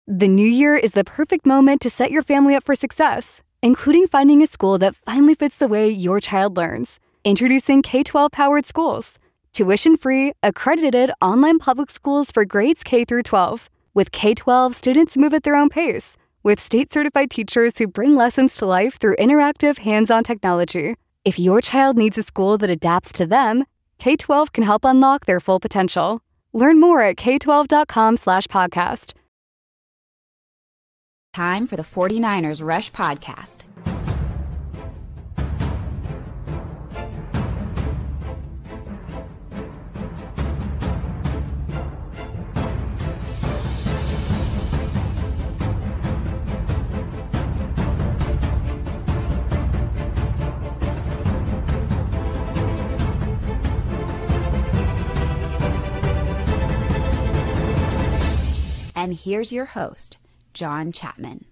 The new year is the perfect moment to set your family up for success, including finding a school that finally fits the way your child learns. Introducing K-12 Powered Schools. Tuition-free, accredited online public schools for grades K through 12. With K-12, students move at their own pace, with state-certified teachers who bring lessons to life through interactive, hands-on technology. If your child needs a school that adapts to them, K-12 can help unlock their full potential. Learn more at k12.com/podcast. Time for the 49ers Rush Podcast. And here's your host, John Chapman.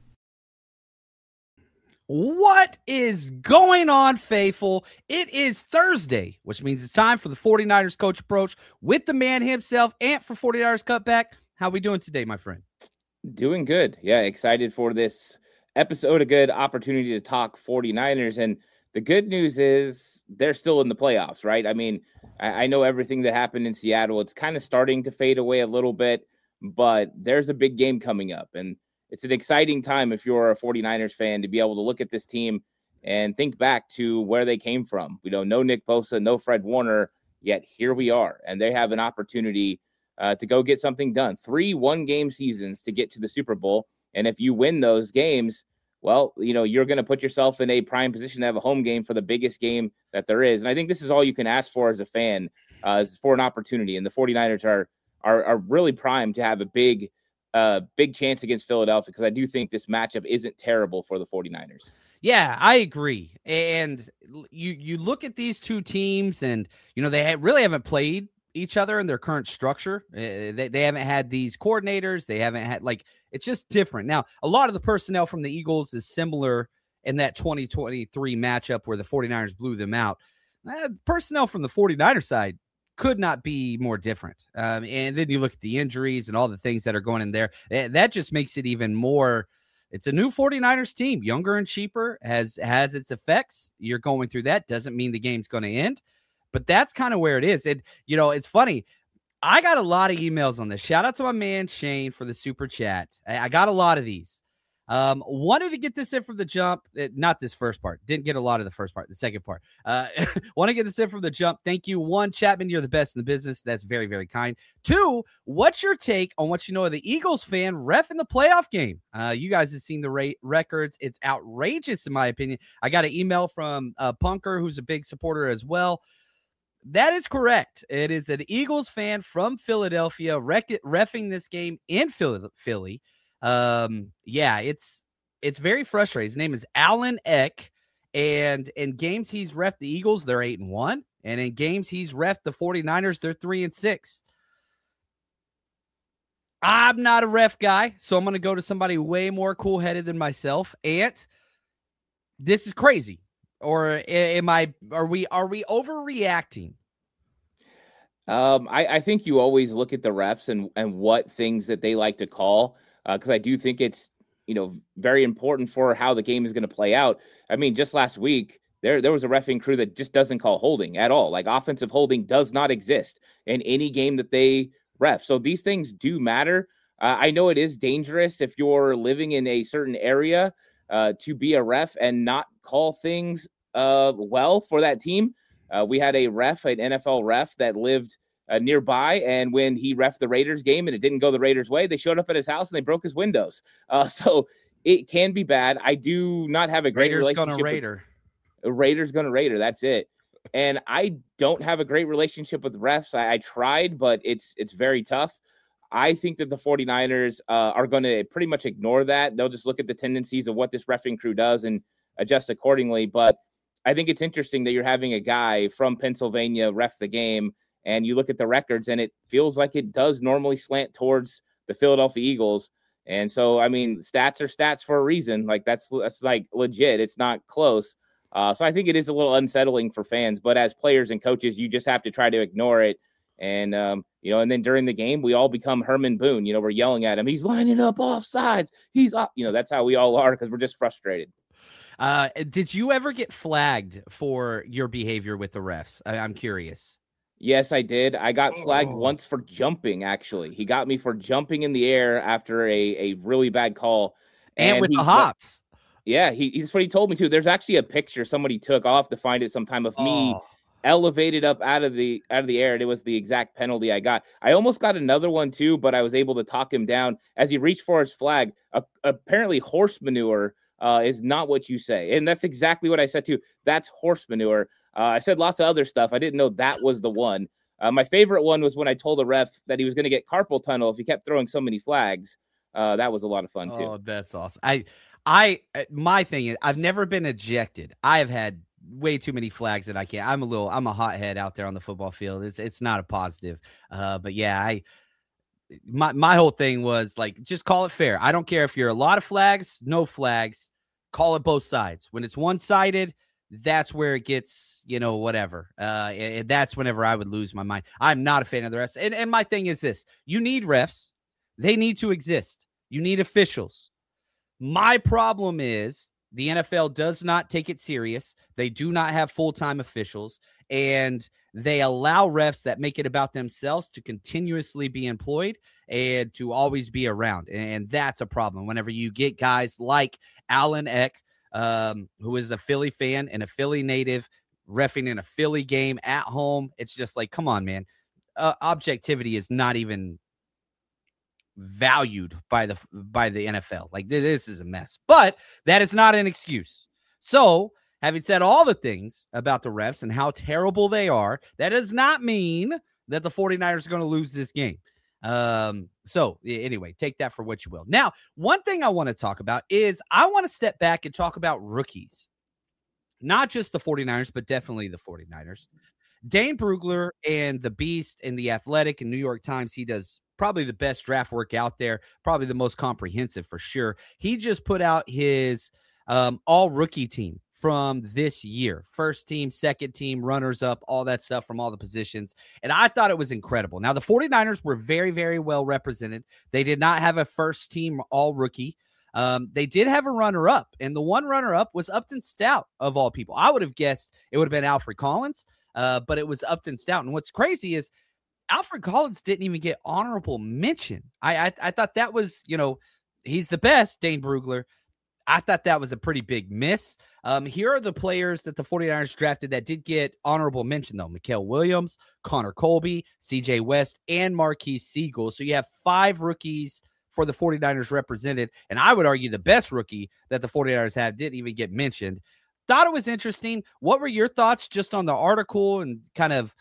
What is going on, faithful? It is Thursday, which means it's time for the 49ers Coach Approach with the man himself, Ant for 49ers Cutback. How we doing today, my friend? Doing good. Yeah, excited for this episode. A good opportunity to talk 49ers. And the good news is they're still in the playoffs, right? I mean, I know everything that happened in Seattle. It's kind of starting to fade away a little bit, but there's a big game coming up. And it's an exciting time if you're a 49ers fan to be able to look at this team and think back to where they came from. We don't know Nick Bosa, no Fred Warner, yet here we are. And they have an opportunity to go get something done. 3 one-game seasons to get to the Super Bowl. And if you win those games, well, you know, you're going to put yourself in a prime position to have a home game for the biggest game that there is. And I think this is all you can ask for as a fan, is for an opportunity. And the 49ers are really primed to have a big chance against Philadelphia, because I do think this matchup isn't terrible for the 49ers. Yeah, I agree. And you look at these two teams and, you know, they really haven't played each other in their current structure. They haven't had these coordinators. They haven't had, like, it's just different. Now, a lot of the personnel from the Eagles is similar in that 2023 matchup where the 49ers blew them out. Personnel from the 49ers side could not be more different. And then you look at the injuries and all the things that are going in there. That just makes it even more. It's a new 49ers team, younger and cheaper, has its effects. You're going through that. Doesn't mean the game's going to end, but that's kind of where it is. And, you know, it's funny. I got a lot of emails on this. Shout out to my man Shane for the super chat. I got a lot of these. Wanted to get this in from the jump. Not this first part. Didn't get a lot of the first part. The second part. Want to get this in from the jump. Thank you. 1, Chapman, you're the best in the business. That's very, very kind. 2, what's your take on what you know of the Eagles fan ref in the playoff game? You guys have seen the records. It's outrageous, in my opinion. I got an email from Punker, who's a big supporter as well. That is correct. It is an Eagles fan from Philadelphia reffing this game in Philly. Yeah, it's very frustrating. His name is Alan Eck, and in games he's reffed the Eagles, they're 8-1, and in games he's reffed the 49ers, they're 3-6. I'm not a ref guy, so I'm going to go to somebody way more cool-headed than myself. Ant, this is crazy. Or are we overreacting? I think you always look at the refs and what things that they like to call, because I do think it's, you know, very important for how the game is going to play out. I mean, just last week, there was a reffing crew that just doesn't call holding at all. Like, offensive holding does not exist in any game that they ref. So these things do matter. I know it is dangerous if you're living in a certain area to be a ref and not call things well for that team. We had an NFL ref that lived nearby, and when he reffed the Raiders game and it didn't go the Raiders' way, they showed up at his house and they broke his windows. So it can be bad. I do not have a great relationship. Raiders gonna Raider. That's it. And I don't have a great relationship with refs. I tried, but it's very tough. I think that the 49ers are going to pretty much ignore that. They'll just look at the tendencies of what this reffing crew does and adjust accordingly. But I think it's interesting that you're having a guy from Pennsylvania ref the game, and you look at the records, and it feels like it does normally slant towards the Philadelphia Eagles. And so, I mean, stats are stats for a reason. Like, that's like legit. It's not close. So I think it is a little unsettling for fans. But as players and coaches, you just have to try to ignore it And, and then during the game, we all become Herman Boone. We're yelling at him. He's lining up offsides. He's up. That's how we all are because we're just frustrated. Did you ever get flagged for your behavior with the refs? I'm curious. Yes, I did. I got flagged once for jumping, actually. He got me for jumping in the air after a really bad call. And with the hops. Yeah, that's what he told me, too. There's actually a picture somebody took. I'll have to find it sometime of me elevated up out of the air, and it was the exact penalty I got. I almost got another one, too, but I was able to talk him down. As he reached for his flag, apparently horse manure is not what you say. And that's exactly what I said, too. That's horse manure. I said lots of other stuff. I didn't know that was the one. My favorite one was when I told the ref that he was going to get carpal tunnel if he kept throwing so many flags. That was a lot of fun, too. Oh, that's awesome. My thing is, I've never been ejected. I have had way too many flags that I can't. I'm a hothead out there on the football field. It's not a positive. But yeah, my whole thing was like, just call it fair. I don't care if you're a lot of flags, no flags, call it both sides. When it's one-sided, that's where it gets, whatever. And that's whenever I would lose my mind. I'm not a fan of the refs. And my thing is this, you need refs. They need to exist. You need officials. My problem is the NFL does not take it serious. They do not have full-time officials, and they allow refs that make it about themselves to continuously be employed and to always be around. And that's a problem. Whenever you get guys like Alan Eck, who is a Philly fan and a Philly native, reffing in a Philly game at home, it's just like, come on, man. Objectivity is not even valued by the NFL. Like, this is a mess, but that is not an excuse. So having said all the things about the refs and how terrible they are, that does not mean that the 49ers are going to lose this game. So anyway, take that for what you will. Now, one thing I want to talk about is I want to step back and talk about rookies, not just the 49ers, but definitely the 49ers. Dane Brugler and the Beast and the Athletic and New York Times, he does probably the best draft work out there, probably the most comprehensive for sure. He just put out his all rookie team from this year. First team, second team, runners up, all that stuff from all the positions. And I thought it was incredible. Now, the 49ers were very, very well represented. They did not have a first team all rookie. They did have a runner-up, and the one runner-up was Upton Stout, of all people. I would have guessed it would have been Alfred Collins, but it was Upton Stout. And what's crazy is Alfred Collins didn't even get honorable mention. I thought that was, he's the best, Dane Brugler. I thought that was a pretty big miss. Here are the players that the 49ers drafted that did get honorable mention, though. Mikael Williams, Connor Colby, CJ West, and Marquise Siegel. So you have 5 rookies for the 49ers represented. And I would argue the best rookie that the 49ers have didn't even get mentioned. Thought it was interesting. What were your thoughts just on the article and kind of,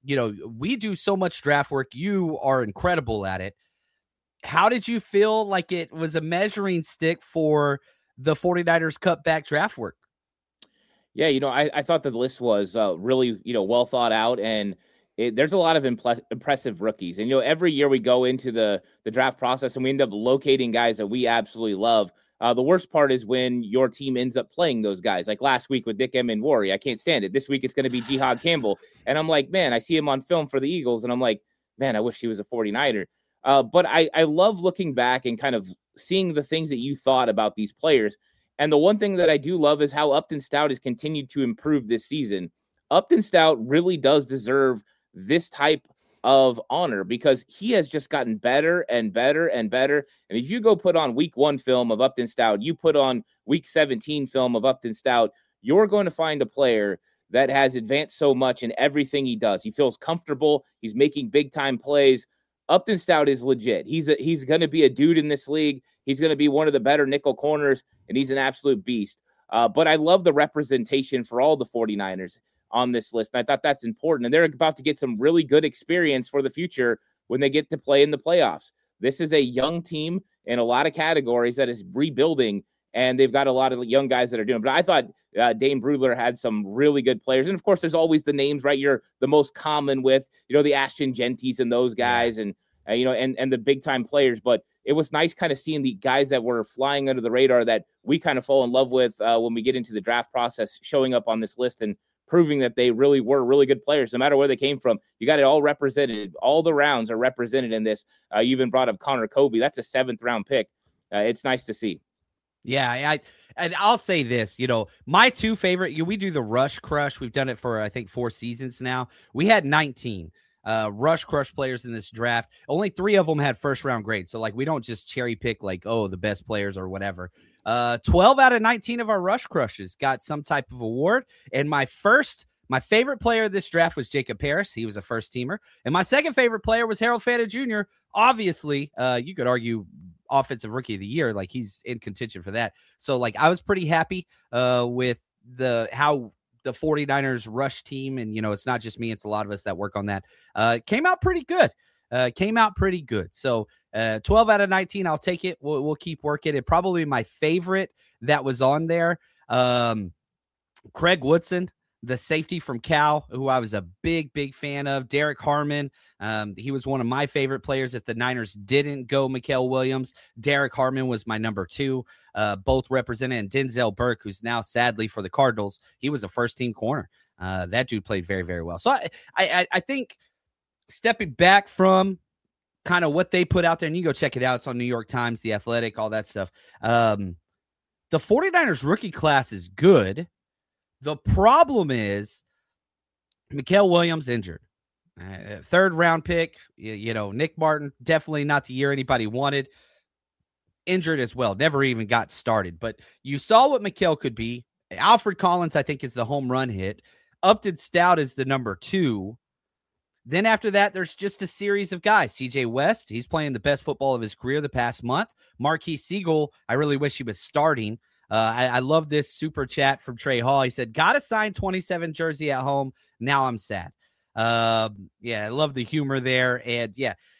we do so much draft work. You are incredible at it. How did you feel like it was a measuring stick for the 49ers cut back draft work? Yeah, I thought the list was really, well thought out, and there's a lot of impressive rookies. And, every year we go into the draft process and we end up locating guys that we absolutely love. The worst part is when your team ends up playing those guys. Like last week with Nick Emenwari, I can't stand it. This week it's going to be Jihad Campbell. And I'm like, man, I see him on film for the Eagles. And I'm like, man, I wish he was a 49er. But I love looking back and kind of seeing the things that you thought about these players. And the one thing that I do love is how Upton Stout has continued to improve this season. Upton Stout really does deserve this type of honor because he has just gotten better and better and better. And if you go put on week 1 film of Upton Stout, you put on week 17 film of Upton Stout, you're going to find a player that has advanced so much in everything he does. He feels comfortable. He's making big time plays. Upton Stout is legit. He's going to be a dude in this league. He's going to be one of the better nickel corners, and he's an absolute beast. But I love the representation for all the 49ers on this list. And I thought that's important. And they're about to get some really good experience for the future when they get to play in the playoffs. This is a young team in a lot of categories that is rebuilding, and they've got a lot of young guys that are doing it. But I thought Dane Brugler had some really good players. And, of course, there's always the names, right? You're the most common with, the Ashton Genties and those guys and the big-time players. But it was nice kind of seeing the guys that were flying under the radar that we kind of fall in love with when we get into the draft process showing up on this list. And proving that they really were really good players, no matter where they came from. You got it all represented. All the rounds are represented in this. You even brought up Connor Kobe. That's a 7th round pick. It's nice to see. Yeah, and I'll say this, my 2 favorite, we do the Rush Crush. We've done it for, I think, 4 seasons now. We had 19 Rush Crush players in this draft. Only 3 of them had first-round grades. So, we don't just cherry pick, the best players or whatever. 12 out of 19 of our Rush Crushes got some type of award. And my favorite player of this draft was Jacob Harris. He was a first-teamer. And my second favorite player was Harold Fanta Jr. Obviously, you could argue offensive rookie of the year, he's in contention for that. So I was pretty happy with how the 49ers rush team, and it's not just me, it's a lot of us that work on that, came out pretty good. So 12 out of 19, I'll take it. We'll keep working it. Probably my favorite that was on there, Craig Woodson, the safety from Cal, who I was a big fan of. Derek Harmon, he was one of my favorite players. If the Niners didn't go Mikael Williams, Derek Harmon was my number 2, both represented. And Denzel Burke, who's now sadly for the Cardinals, he was a first-team corner. That dude played very, very well. So I think stepping back from kind of what they put out there, and you go check it out. It's on New York Times, The Athletic, all that stuff. The 49ers rookie class is good. The problem is Mikael Williams injured. 3rd round pick, Nick Martin, definitely not the year anybody wanted. Injured as well. Never even got started. But you saw what Mikael could be. Alfred Collins, I think, is the home run hit. Upton Stout is the number 2. Then after that, there's just a series of guys. CJ West, he's playing the best football of his career the past month. Marquise Siegel, I really wish he was starting. I love this super chat from Trey Hall. He said, got a signed 27 jersey at home. Now I'm sad. I love the humor there. And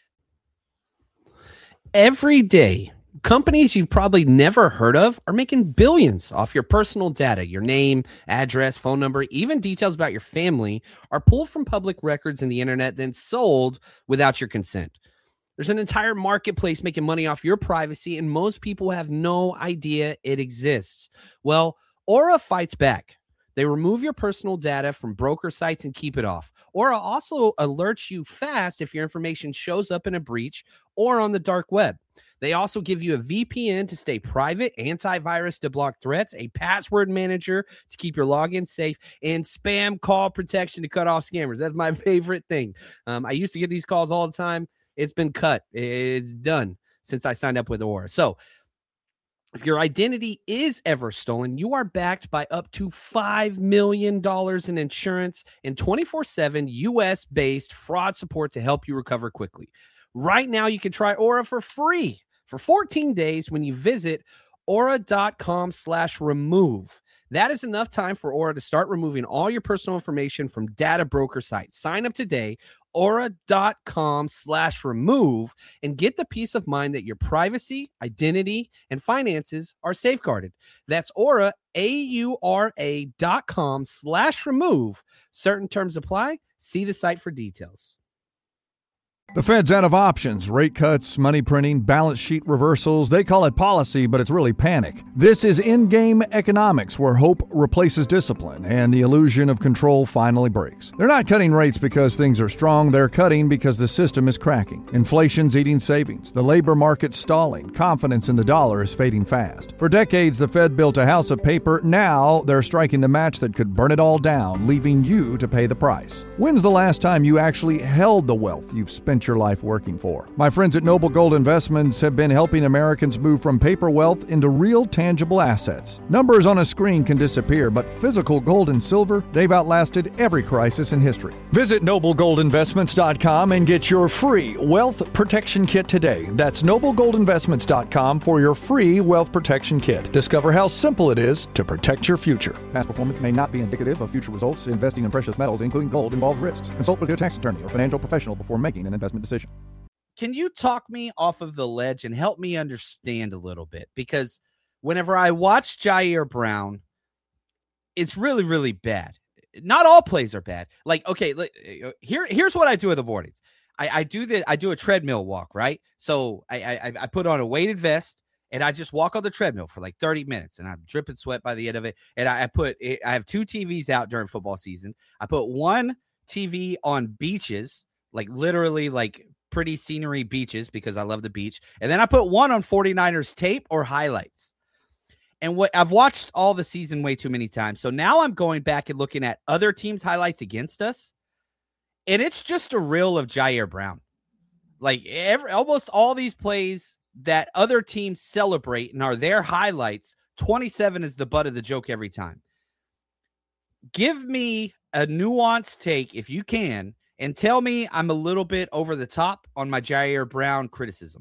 every day, companies you've probably never heard of are making billions off your personal data. Your name, address, phone number, even details about your family are pulled from public records in the internet, then sold without your consent. There's an entire marketplace making money off your privacy, and most people have no idea it exists. Well, Aura fights back. They remove your personal data from broker sites and keep it off. Aura also alerts you fast if your information shows up in a breach or on the dark web. They also give you a VPN to stay private, antivirus to block threats, a password manager to keep your login safe, and spam call protection to cut off scammers. That's my favorite thing. I used to get these calls all the time. It's been cut. It's done since I signed up with Aura. So if your identity is ever stolen, you are backed by up to $5 million in insurance and 24/7 US-based fraud support to help you recover quickly. Right now, you can try Aura for free for 14 days when you visit aura.com/remove. That is enough time for Aura to start removing all your personal information from data broker sites. Sign up today, aura.com/remove, and get the peace of mind that your privacy, identity, and finances are safeguarded. That's Aura, AURA.com/remove. Certain terms apply. See the site for details. The Fed's out of options, rate cuts, money printing, balance sheet reversals. They call it policy, but it's really panic. This is in-game economics where hope replaces discipline and the illusion of control finally breaks. They're not cutting rates because things are strong. They're cutting because the system is cracking. Inflation's eating savings. The labor market's stalling. Confidence in the dollar is fading fast. For decades, the Fed built a house of paper. Now they're striking the match that could burn it all down, leaving you to pay the price. When's the last time you actually held the wealth you've spent your life working for? My friends at Noble Gold Investments have been helping Americans move from paper wealth into real tangible assets. Numbers on a screen can disappear, but physical gold and silver, they've outlasted every crisis in history. Visit NobleGoldInvestments.com and get your free wealth protection kit today. That's NobleGoldInvestments.com for your free wealth protection kit. Discover how simple it is to protect your future. Past performance may not be indicative of future results. Investing in precious metals, including gold, involves risks. Consult with your tax attorney or financial professional before making an investment decision. Can you talk me off of the ledge and help me understand a little bit? Because whenever I watch Jair Brown, it's really, really bad. Not all plays are bad. Here's what I do in the mornings. I do a treadmill walk, right? So I put on a weighted vest and I just walk on the treadmill for like 30 minutes, and I'm dripping sweat by the end of it. And I have 2 TVs out during football season. I put one TV on beaches, like literally like pretty scenery beaches because I love the beach. And then I put one on 49ers tape or highlights. And what I've watched all the season way too many times. So now I'm going back and looking at other teams' highlights against us. And it's just a reel of Jair Brown. Like almost all these plays that other teams celebrate and are their highlights, 27 is the butt of the joke every time. Give me a nuanced take, if you can, and tell me I'm a little bit over the top on my Jair Brown criticism.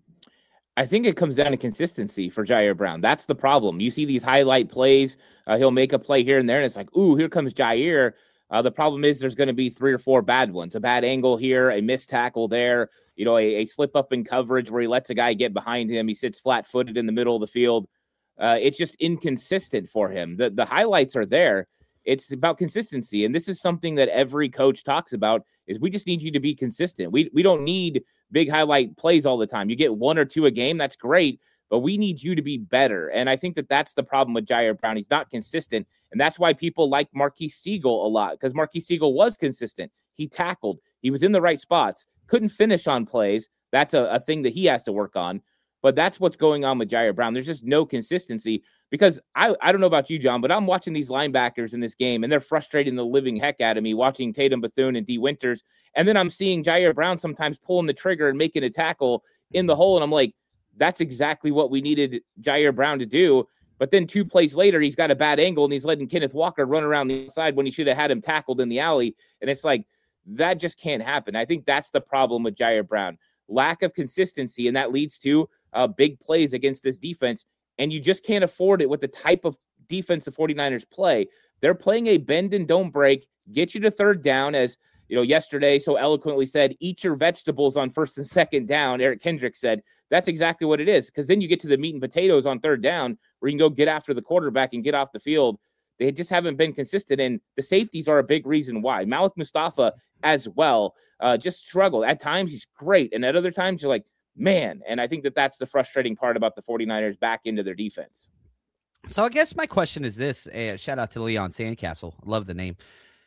I think it comes down to consistency for Jair Brown. That's the problem. You see these highlight plays. He'll make a play here and there, and it's like, ooh, here comes Jair. The problem is there's going to be 3 or 4 bad ones. A bad angle here, a missed tackle there, a slip up in coverage where he lets a guy get behind him. He sits flat-footed in the middle of the field. It's just inconsistent for him. The highlights are there. It's about consistency, and this is something that every coach talks about, is we just need you to be consistent. We don't need big highlight plays all the time. You get 1 or 2 a game, that's great, but we need you to be better. And I think that that's the problem with Jair Brown. He's not consistent, and that's why people like Marquise Siegel a lot, because Marquise Siegel was consistent. He tackled. He was in the right spots. Couldn't finish on plays. That's a thing that he has to work on. But that's what's going on with Jair Brown. There's just no consistency, because I don't know about you, John, but I'm watching these linebackers in this game, and they're frustrating the living heck out of me, watching Tatum Bethune and D. Winters. And then I'm seeing Jair Brown sometimes pulling the trigger and making a tackle in the hole, and I'm like, that's exactly what we needed Jair Brown to do. But then 2 plays later, he's got a bad angle, and he's letting Kenneth Walker run around the inside when he should have had him tackled in the alley. And it's like, that just can't happen. I think that's the problem with Jair Brown. Lack of consistency, and that leads to big plays against this defense, and you just can't afford it with the type of defense the 49ers play. They're playing a bend and don't break, get you to 3rd down, as yesterday so eloquently said, eat your vegetables on 1st and 2nd down. Eric Kendricks said that's exactly what it is, because then you get to the meat and potatoes on 3rd down where you can go get after the quarterback and get off the field. They just haven't been consistent, and the safeties are a big reason why. Malik Mustafa as well just struggled. At times he's great, and at other times you're like, man. And I think that that's the frustrating part about the 49ers back into their defense. So I guess my question is this. Shout out to Leon Sandcastle. I love the name.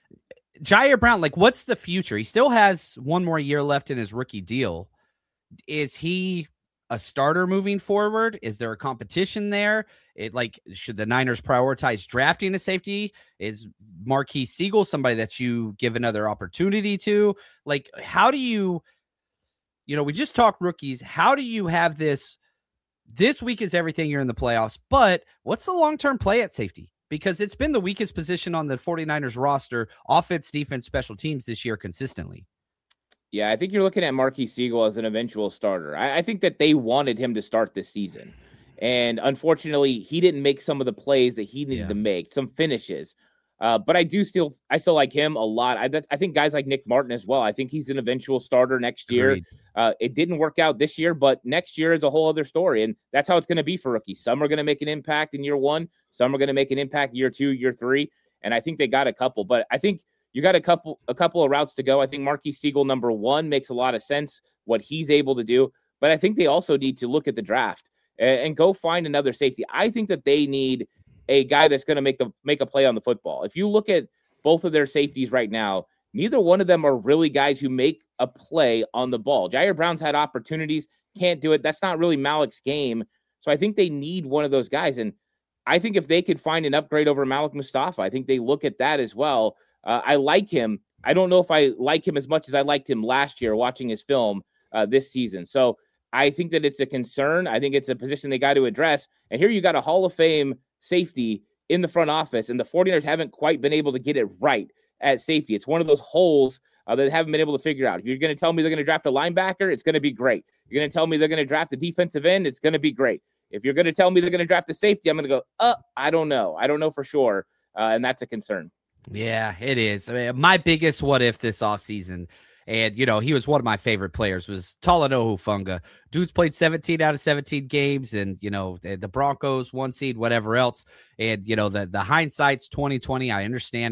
Jair Brown, like, what's the future? He still has 1 more year left in his rookie deal. Is he a starter moving forward? Is there a competition there? Should the Niners prioritize drafting a safety? Is Marquise Siegel somebody that you give another opportunity to? Like, how do you, we just talked rookies. How do you have this week is everything, you're in the playoffs, but what's the long-term play at safety? Because it's been the weakest position on the 49ers roster, offense, defense, special teams this year consistently. Yeah, I think you're looking at Marquise Siegel as an eventual starter. I think that they wanted him to start this season. And unfortunately, he didn't make some of the plays that he needed to make, some finishes. But I still like him a lot. I think guys like Nick Martin as well. I think he's an eventual starter next year. It didn't work out this year, but next year is a whole other story. And that's how it's going to be for rookies. Some are going to make an impact in year 1. Some are going to make an impact year 2, year 3. And I think they got a couple. But I think you got a couple of routes to go. I think Marquise Siegel, number 1, makes a lot of sense, what he's able to do. But I think they also need to look at the draft and go find another safety. I think that they need a guy that's going to make a play on the football. If you look at both of their safeties right now, neither one of them are really guys who make a play on the ball. Jair Brown's had opportunities, can't do it. That's not really Malik's game. So I think they need one of those guys. And I think if they could find an upgrade over Malik Mustafa, I think they look at that as well. I like him. I don't know if I like him as much as I liked him last year watching his film this season. So I think that it's a concern. I think it's a position they got to address. And here you got a Hall of Fame safety in the front office, and the 49ers haven't quite been able to get it right at safety. It's one of those holes that they haven't been able to figure out. If you're going to tell me they're going to draft a linebacker, it's going to be great. You're going to tell me they're going to draft a defensive end, it's going to be great. If you're going to tell me they're going to draft a safety, I'm going to go, I don't know. I don't know for sure, and that's a concern. Yeah, it is. I mean, my biggest what if this offseason, and, he was one of my favorite players, was Talanoa Hufanga. Dude's played 17 out of 17 games, and, the Broncos, 1 seed, whatever else. And, the hindsight's 2020. I understand.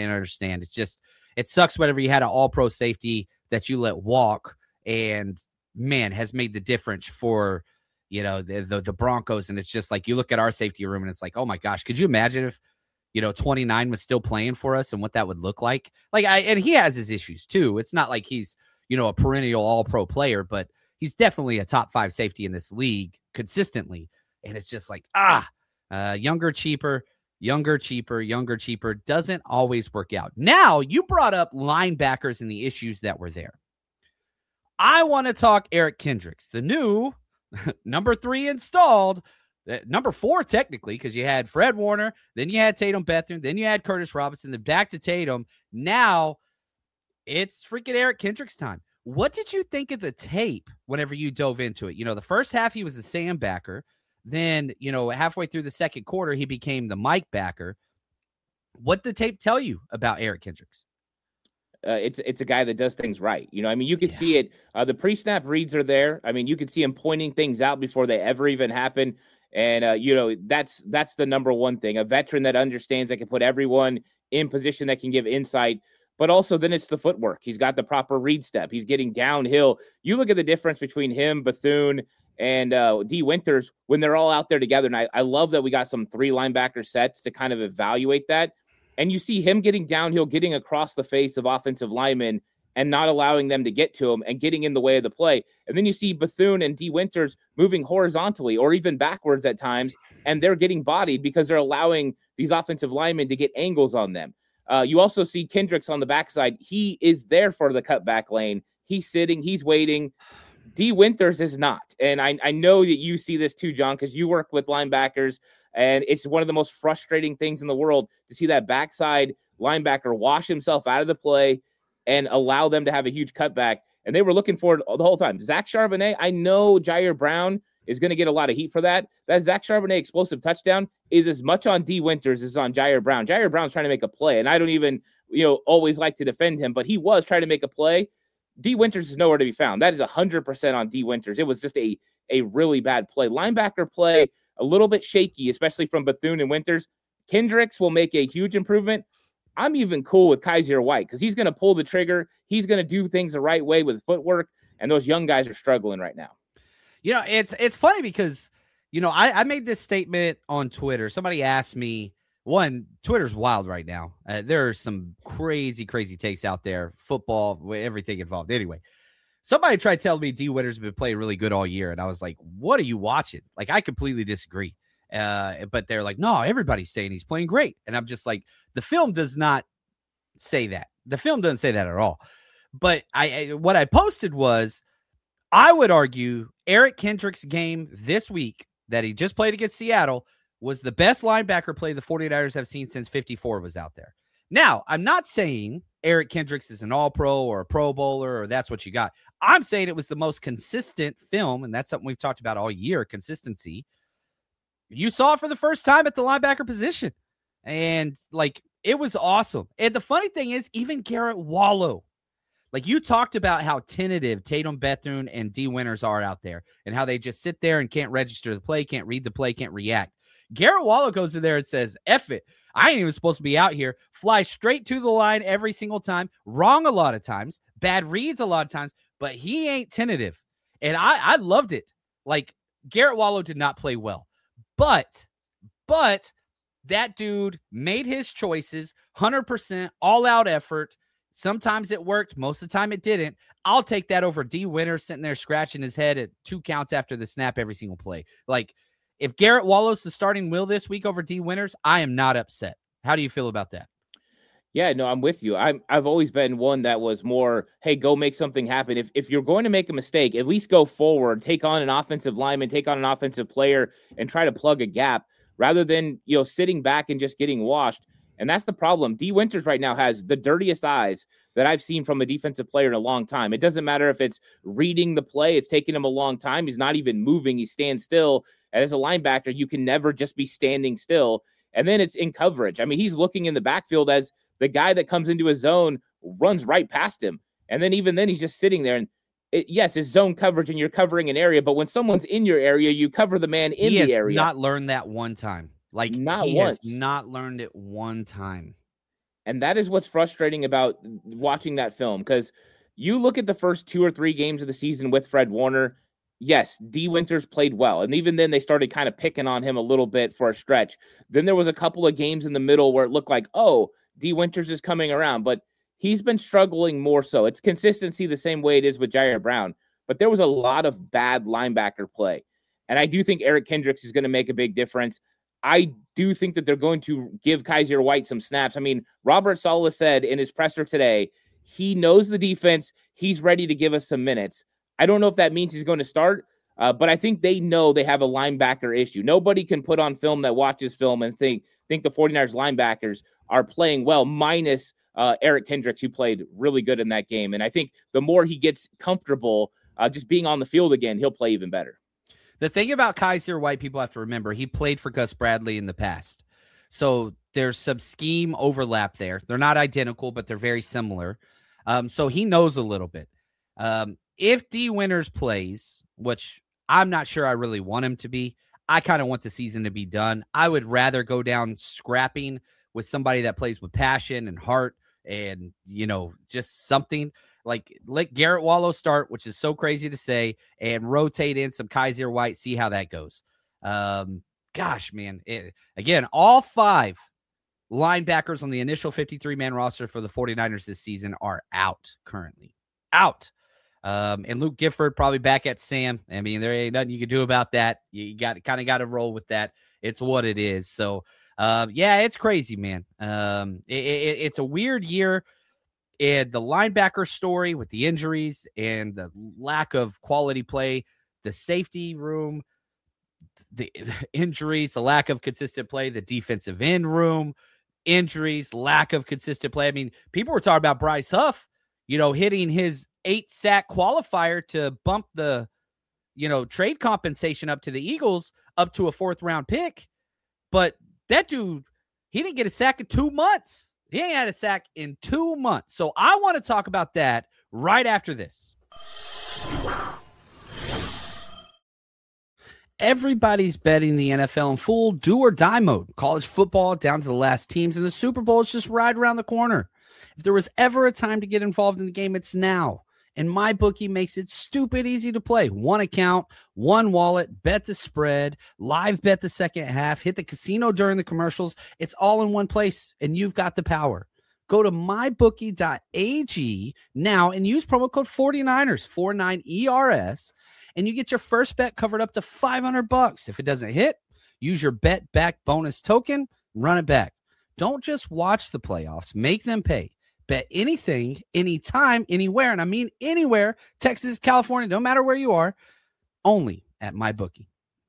It's just, it sucks whenever you had an all-pro safety that you let walk, and, man, has made the difference for the Broncos, and it's just like you look at our safety room and it's like, oh my gosh, could you imagine if 29 was still playing for us and what that would look like? And he has his issues too. It's not like he's a perennial all-pro player, but he's definitely a top 5 safety in this league consistently. And it's just like, younger, cheaper doesn't always work out. Now, you brought up linebackers and the issues that were there. I want to talk Eric Kendricks, the new number 3 installed, number 4 technically, because you had Fred Warner, then you had Tatum Bethune, then you had Curtis Robinson, then back to Tatum. Now it's freaking Eric Kendricks time. What did you think of the tape whenever you dove into it? The first half he was the Sam backer. Then, halfway through the second quarter, he became the Mike backer. What did the tape tell you about Eric Kendricks? It's a guy that does things right. You could see it. The pre-snap reads are there. You could see him pointing things out before they ever even happen. And, that's the number one thing. A veteran that understands that can put everyone in position that can give insight. But also then it's the footwork. He's got the proper read step. He's getting downhill. You look at the difference between him, Bethune, and D. Winters when they're all out there together. And I love that we got some 3 linebacker sets to kind of evaluate that. And you see him getting downhill, getting across the face of offensive linemen and not allowing them to get to him and getting in the way of the play. And then you see Bethune and D. Winters moving horizontally or even backwards at times, and they're getting bodied because they're allowing these offensive linemen to get angles on them. You also see Kendricks on the backside. He is there for the cutback lane. He's sitting, he's waiting. D. Winters is not. And I know that you see this too, John, because you work with linebackers. And it's one of the most frustrating things in the world to see that backside linebacker wash himself out of the play and allow them to have a huge cutback. And they were looking for it the whole time. Zach Charbonnet, I know Jair Brown is going to get a lot of heat for that. That Zach Charbonnet explosive touchdown is as much on D. Winters as on Jair Brown. Jair Brown's trying to make a play, and I don't even always like to defend him, but he was trying to make a play. D. Winters is nowhere to be found. That is 100% on D. Winters. It was just a really bad play. Linebacker play, a little bit shaky, especially from Bethune and Winters. Kendricks will make a huge improvement. I'm even cool with Kaiser White because he's going to pull the trigger. He's going to do things the right way with footwork, and those young guys are struggling right now. It's funny because, I made this statement on Twitter. Somebody asked me, Twitter's wild right now. There are some crazy, crazy takes out there, football, everything involved. Anyway, somebody tried to tell me D. Winters has been playing really good all year, and I was like, what are you watching? Like, I completely disagree. But they're like, no, everybody's saying he's playing great. And I'm just like, the film does not say that. The film doesn't say that at all. But what I posted was, I would argue Eric Kendricks' game this week that he just played against Seattle was the best linebacker play the 49ers have seen since 54 was out there. Now, I'm not saying Eric Kendricks is an all-pro or a pro bowler or that's what you got. I'm saying it was the most consistent film, and that's something we've talked about all year, consistency. You saw it for the first time at the linebacker position, and, it was awesome. And the funny thing is, even Garrett Wallow, you talked about how tentative Tatum Bethune and D. Winters are out there and how they just sit there and can't register the play, can't read the play, can't react. Garrett Wallow goes in there and says, F it. I ain't even supposed to be out here. Fly straight to the line every single time. Wrong a lot of times. Bad reads a lot of times. But he ain't tentative. And I loved it. Garrett Wallow did not play well. But that dude made his choices, 100% all-out effort. Sometimes it worked. Most of the time it didn't. I'll take that over D. Winters sitting there scratching his head at 2 counts after the snap every single play. If Garrett Wallow's the starting will this week over D. Winters, I am not upset. How do you feel about that? Yeah, no, I'm with you. I've always been one that was more, hey, go make something happen. If you're going to make a mistake, at least go forward, take on an offensive lineman, take on an offensive player, and try to plug a gap rather than sitting back and just getting washed. And that's the problem. D. Winters right now has the dirtiest eyes that I've seen from a defensive player in a long time. It doesn't matter if it's reading the play. It's taking him a long time. He's not even moving. He stands still. And as a linebacker, you can never just be standing still. And then it's in coverage. He's looking in the backfield as the guy that comes into his zone runs right past him. And then even then, he's just sitting there. And yes, it's zone coverage and you're covering an area. But when someone's in your area, you cover the man in the area. He has not learned that one time. Not he once. Has not learned it one time. And that is what's frustrating about watching that film, because you look at the first 2 or 3 games of the season with Fred Warner, yes, D. Winters played well. And even then they started kind of picking on him a little bit for a stretch. Then there was a couple of games in the middle where it looked like, oh, D. Winters is coming around, but he's been struggling more so. It's consistency the same way it is with Jair Brown, but there was a lot of bad linebacker play. And I do think Eric Kendricks is going to make a big difference. I do think that they're going to give Kaiser White some snaps. I mean, Robert Saleh said in his presser today, he knows the defense. He's ready to give us some minutes. I don't know if that means he's going to start, but I think they know they have a linebacker issue. Nobody can put on film that watches film and think the 49ers linebackers are playing well, minus Eric Kendricks, who played really good in that game. And I think the more he gets comfortable just being on the field again, he'll play even better. The thing about Kaiser White, people have to remember, he played for Gus Bradley in the past. So there's some scheme overlap there. They're not identical, but they're very similar. So he knows a little bit. If D. Winters plays, which I'm not sure I really want him to be, I kind of want the season to be done. I would rather go down scrapping with somebody that plays with passion and heart and, just something. Like, let Garrett Wallow start, which is so crazy to say, and rotate in some Kaiser White, see how that goes. Gosh, man. Again, all 5 linebackers on the initial 53-man roster for the 49ers this season are out currently. Out. And Luke Gifford probably back at Sam. I mean, there ain't nothing you can do about that. You got to roll with that. It's what it is. So, it's crazy, man. It's a weird year. And the linebacker story with the injuries and the lack of quality play, the safety room, the injuries, the lack of consistent play, the defensive end room, injuries, lack of consistent play. I mean, people were talking about Bryce Huff, hitting his 8-sack qualifier to bump the, trade compensation up to the Eagles up to a 4th-round pick. But that dude, he didn't get a sack in 2 months. He ain't had a sack in 2 months. So I want to talk about that right after this. Everybody's betting the NFL in full do or die mode. College football down to the last teams, and the Super Bowl is just right around the corner. If there was ever a time to get involved in the game, it's now. And MyBookie makes it stupid easy to play. One account, one wallet, bet the spread, live bet the second half, hit the casino during the commercials. It's all in one place, and you've got the power. Go to mybookie.ag now and use promo code 49ers, 49ERS, and you get your first bet covered up to $500. If it doesn't hit, use your bet back bonus token, run it back. Don't just watch the playoffs, make them pay. Bet anything, anytime, anywhere, and I mean anywhere, Texas, California, no matter where you are, only at MyBookie.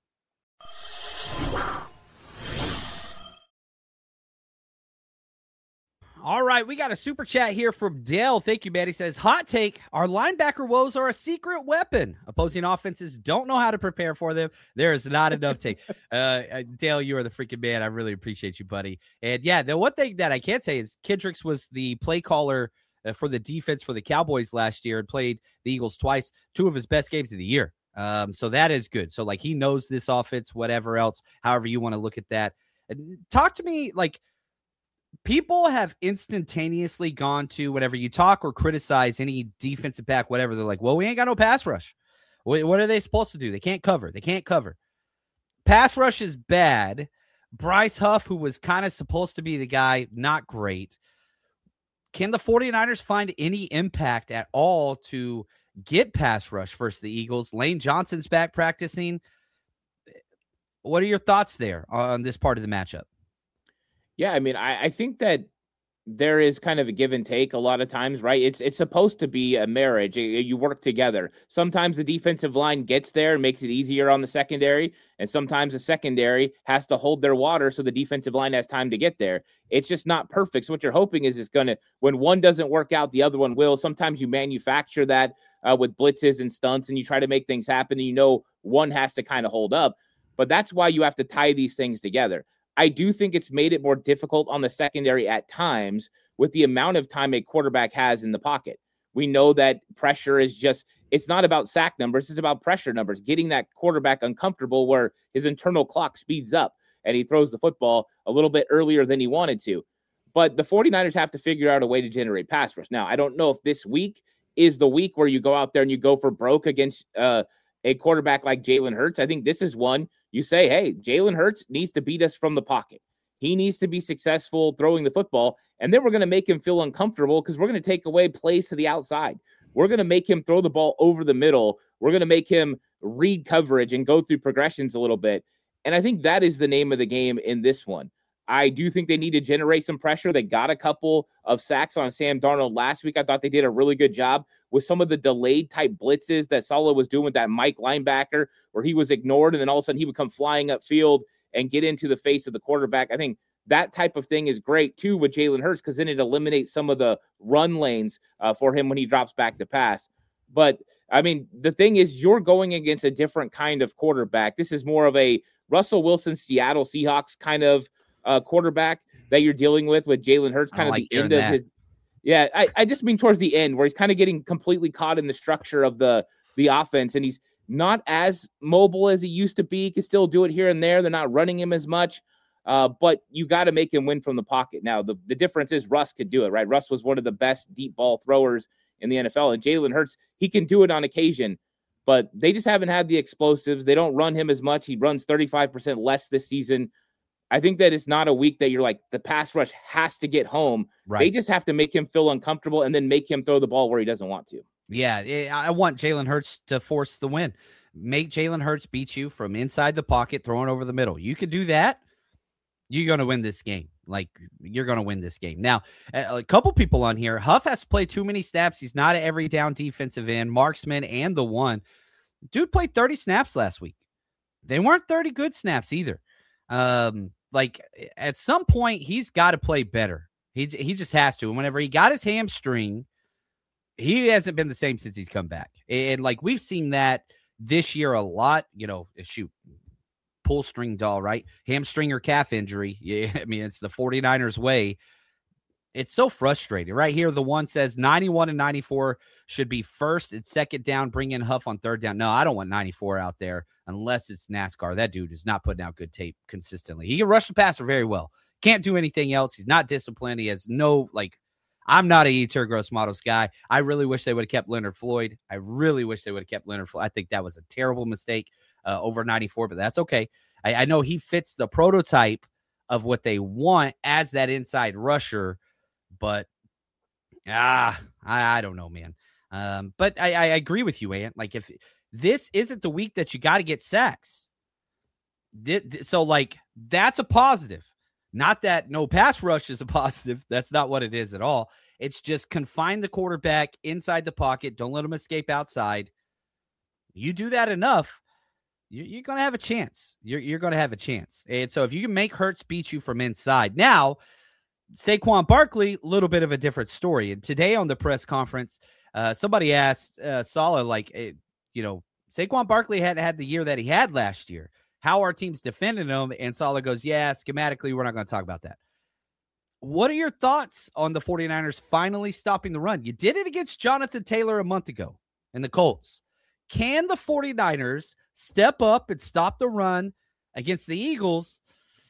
All right, we got a super chat here from Dale. Thank you, man. He says, hot take, our linebacker woes are a secret weapon. Opposing offenses don't know how to prepare for them. There is not enough take. Dale, you are the freaking man. I really appreciate you, buddy. And yeah, the one thing that I can't say is Kendricks was the play caller for the defense for the Cowboys last year and played the Eagles twice, 2 of his best games of the year. So that is good. So like he knows this offense, whatever else, however you want to look at that. And talk to me like, people have instantaneously gone to whenever you talk or criticize any defensive back, whatever. They're like, well, we ain't got no pass rush. What are they supposed to do? They can't cover. Pass rush is bad. Bryce Huff, who was kind of supposed to be the guy, not great. Can the 49ers find any impact at all to get pass rush versus the Eagles? Lane Johnson's back practicing. What are your thoughts there on this part of the matchup? Yeah, I mean, I think that there is kind of a give and take a lot of times, right? It's supposed to be a marriage. You work together. Sometimes the defensive line gets there and makes it easier on the secondary, and sometimes the secondary has to hold their water so the defensive line has time to get there. It's just not perfect. So what you're hoping is it's going to, when one doesn't work out, the other one will. Sometimes you manufacture that with blitzes and stunts, and you try to make things happen, and one has to kind of hold up. But that's why you have to tie these things together. I do think it's made it more difficult on the secondary at times with the amount of time a quarterback has in the pocket. We know that pressure is it's not about sack numbers. It's about pressure numbers, getting that quarterback uncomfortable where his internal clock speeds up and he throws the football a little bit earlier than he wanted to. But the 49ers have to figure out a way to generate pass rush. Now, I don't know if this week is the week where you go out there and you go for broke against a quarterback like Jalen Hurts. I think this is one you say, hey, Jalen Hurts needs to beat us from the pocket. He needs to be successful throwing the football, and then we're going to make him feel uncomfortable because we're going to take away plays to the outside. We're going to make him throw the ball over the middle. We're going to make him read coverage and go through progressions a little bit. And I think that is the name of the game in this one. I do think they need to generate some pressure. They got a couple of sacks on Sam Darnold last week. I thought they did a really good job with some of the delayed type blitzes that Saleh was doing with that Mike linebacker, where he was ignored and then all of a sudden he would come flying upfield and get into the face of the quarterback. I think that type of thing is great too with Jalen Hurts because then it eliminates some of the run lanes for him when he drops back to pass. But I mean, the thing is, you're going against a different kind of quarterback. This is more of a Russell Wilson, Seattle Seahawks kind of quarterback that you're dealing with Jalen Hurts, kind of like the end of his. Yeah, I just mean towards the end where he's kind of getting completely caught in the structure of the offense, and he's not as mobile as he used to be. He can still do it here and there. They're not running him as much, but you got to make him win from the pocket. Now, the difference is Russ could do it, right? Russ was one of the best deep ball throwers in the NFL, and Jalen Hurts, he can do it on occasion, but they just haven't had the explosives. They don't run him as much. He runs 35% less this season. I think that it's not a week that you're like, the pass rush has to get home. Right. They just have to make him feel uncomfortable and then make him throw the ball where he doesn't want to. Yeah, I want Jalen Hurts to force the win. Make Jalen Hurts beat you from inside the pocket, throwing over the middle. You could do that, you're going to win this game. Like, you're going to win this game. Now, a couple people on here, Huff has to play too many snaps. He's not an every down defensive end, marksman, and the one. Dude played 30 snaps last week. They weren't 30 good snaps either. Like, at some point, he's got to play better. He just has to. And whenever he got his hamstring, he hasn't been the same since he's come back. And, like, we've seen that this year a lot. You know, shoot, pull string doll, right? Hamstring or calf injury. Yeah, I mean, it's the 49ers way. It's so frustrating. Right here, the one says 91 and 94 should be first and second down. Bring in Huff on third down. No, I don't want 94 out there unless it's NASCAR. That dude is not putting out good tape consistently. He can rush the passer very well. Can't do anything else. He's not disciplined. He has no, like, I'm not a Yetur Gross-Matos guy. I really wish they would have kept Leonard Floyd. I think that was a terrible mistake over 94, but that's okay. I know he fits the prototype of what they want as that inside rusher, but I don't know, man. But I agree with you, Ant. Like, if this isn't the week that you got to get sacks, so, like, that's a positive. Not that no pass rush is a positive. That's not what it is at all. It's just confine the quarterback inside the pocket. Don't let him escape outside. You do that enough, you're going to have a chance. You're going to have a chance. And so if you can make Hurts beat you from inside. Now, Saquon Barkley, a little bit of a different story. And today on the press conference, somebody asked Saleh, like, Saquon Barkley hadn't had the year that he had last year. How are teams defending him? And Saleh goes, yeah, schematically, we're not going to talk about that. What are your thoughts on the 49ers finally stopping the run? You did it against Jonathan Taylor a month ago and the Colts. Can the 49ers step up and stop the run against the Eagles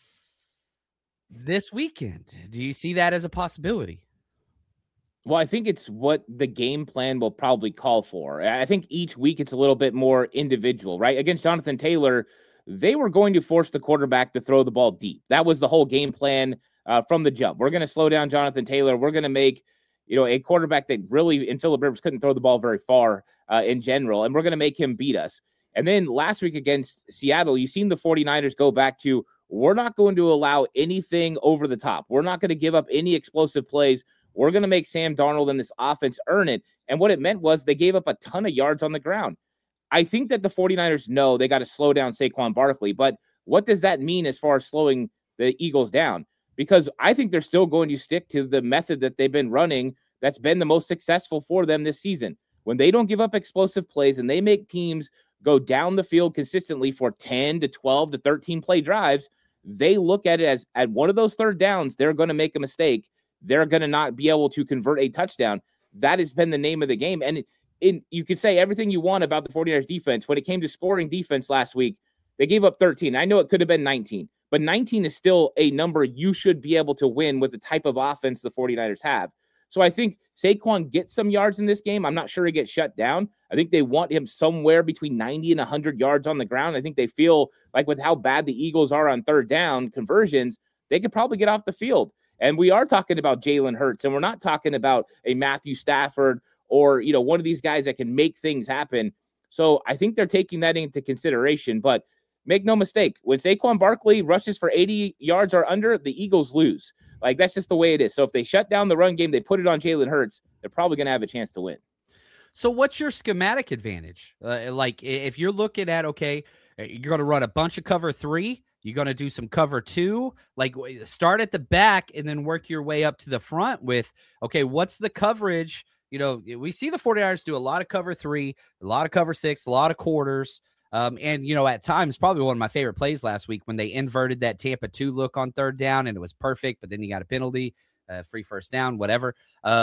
this weekend? Do you see that as a possibility? Well, I think it's what the game plan will probably call for. I think each week it's a little bit more individual, right? Against Jonathan Taylor, they were going to force the quarterback to throw the ball deep. That was the whole game plan from the jump. We're going to slow down Jonathan Taylor. We're going to make, a quarterback that really in Phillip Rivers couldn't throw the ball very far in general, and we're going to make him beat us. And then last week against Seattle, you've seen the 49ers go back to, we're not going to allow anything over the top. We're not going to give up any explosive plays. We're going to make Sam Darnold and this offense earn it. And what it meant was they gave up a ton of yards on the ground. I think that the 49ers know they got to slow down Saquon Barkley, but what does that mean as far as slowing the Eagles down? Because I think they're still going to stick to the method that they've been running that's been the most successful for them this season. When they don't give up explosive plays and they make teams go down the field consistently for 10 to 12 to 13 play drives, they look at it as at one of those third downs, they're going to make a mistake. They're going to not be able to convert a touchdown. That has been the name of the game. And you could say everything you want about the 49ers defense. When it came to scoring defense last week, they gave up 13. I know it could have been 19, but 19 is still a number you should be able to win with the type of offense the 49ers have. So I think Saquon gets some yards in this game. I'm not sure he gets shut down. I think they want him somewhere between 90 and 100 yards on the ground. I think they feel like with how bad the Eagles are on third down conversions, they could probably get off the field. And we are talking about Jalen Hurts, and we're not talking about a Matthew Stafford or, one of these guys that can make things happen. So I think they're taking that into consideration. But make no mistake, when Saquon Barkley rushes for 80 yards or under, the Eagles lose. Like, that's just the way it is. So if they shut down the run game, they put it on Jalen Hurts, they're probably going to have a chance to win. So what's your schematic advantage? Like, if you're looking at, okay, you're going to run a bunch of cover 3, you're going to do some cover 2, like start at the back and then work your way up to the front with, okay, what's the coverage? We see the 49ers do a lot of cover 3, a lot of cover 6, a lot of quarters. And, at times, probably one of my favorite plays last week when they inverted that Tampa 2 look on third down and it was perfect, but then you got a penalty, free first down, whatever.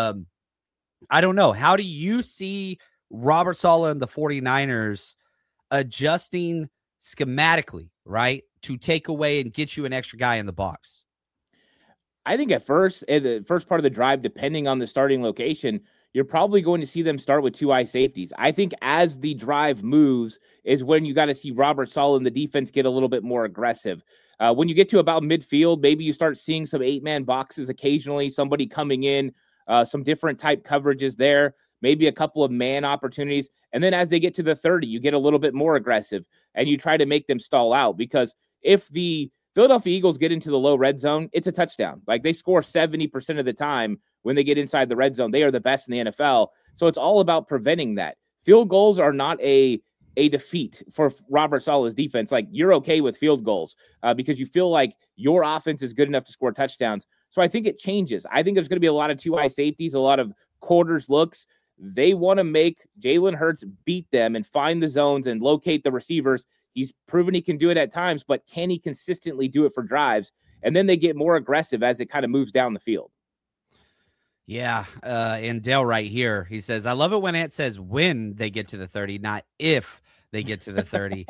I don't know. How do you see Robert Saleh and the 49ers adjusting schematically, right, to take away and get you an extra guy in the box? I think at first, in the first part of the drive, depending on the starting location, you're probably going to see them start with 2 eye safeties. I think as the drive moves is when you got to see Robert Saleh and the defense get a little bit more aggressive. When you get to about midfield, maybe you start seeing some 8-man boxes occasionally, somebody coming in, some different type coverages there, maybe a couple of man opportunities. And then as they get to the 30, you get a little bit more aggressive and you try to make them stall out, because if the Philadelphia Eagles get into the low red zone, it's a touchdown. Like, they score 70% of the time when they get inside the red zone. They are the best in the NFL. So it's all about preventing that. Field goals are not a defeat for Robert Saleh's defense. Like, you're okay with field goals because you feel like your offense is good enough to score touchdowns. So I think it changes. I think there's going to be a lot of 2 eye safeties, a lot of quarters looks. They want to make Jalen Hurts beat them and find the zones and locate the receivers. He's proven he can do it at times, but can he consistently do it for drives? And then they get more aggressive as it kind of moves down the field. Yeah, and Dale right here, he says, I love it when it says when they get to the 30, not if they get to the 30.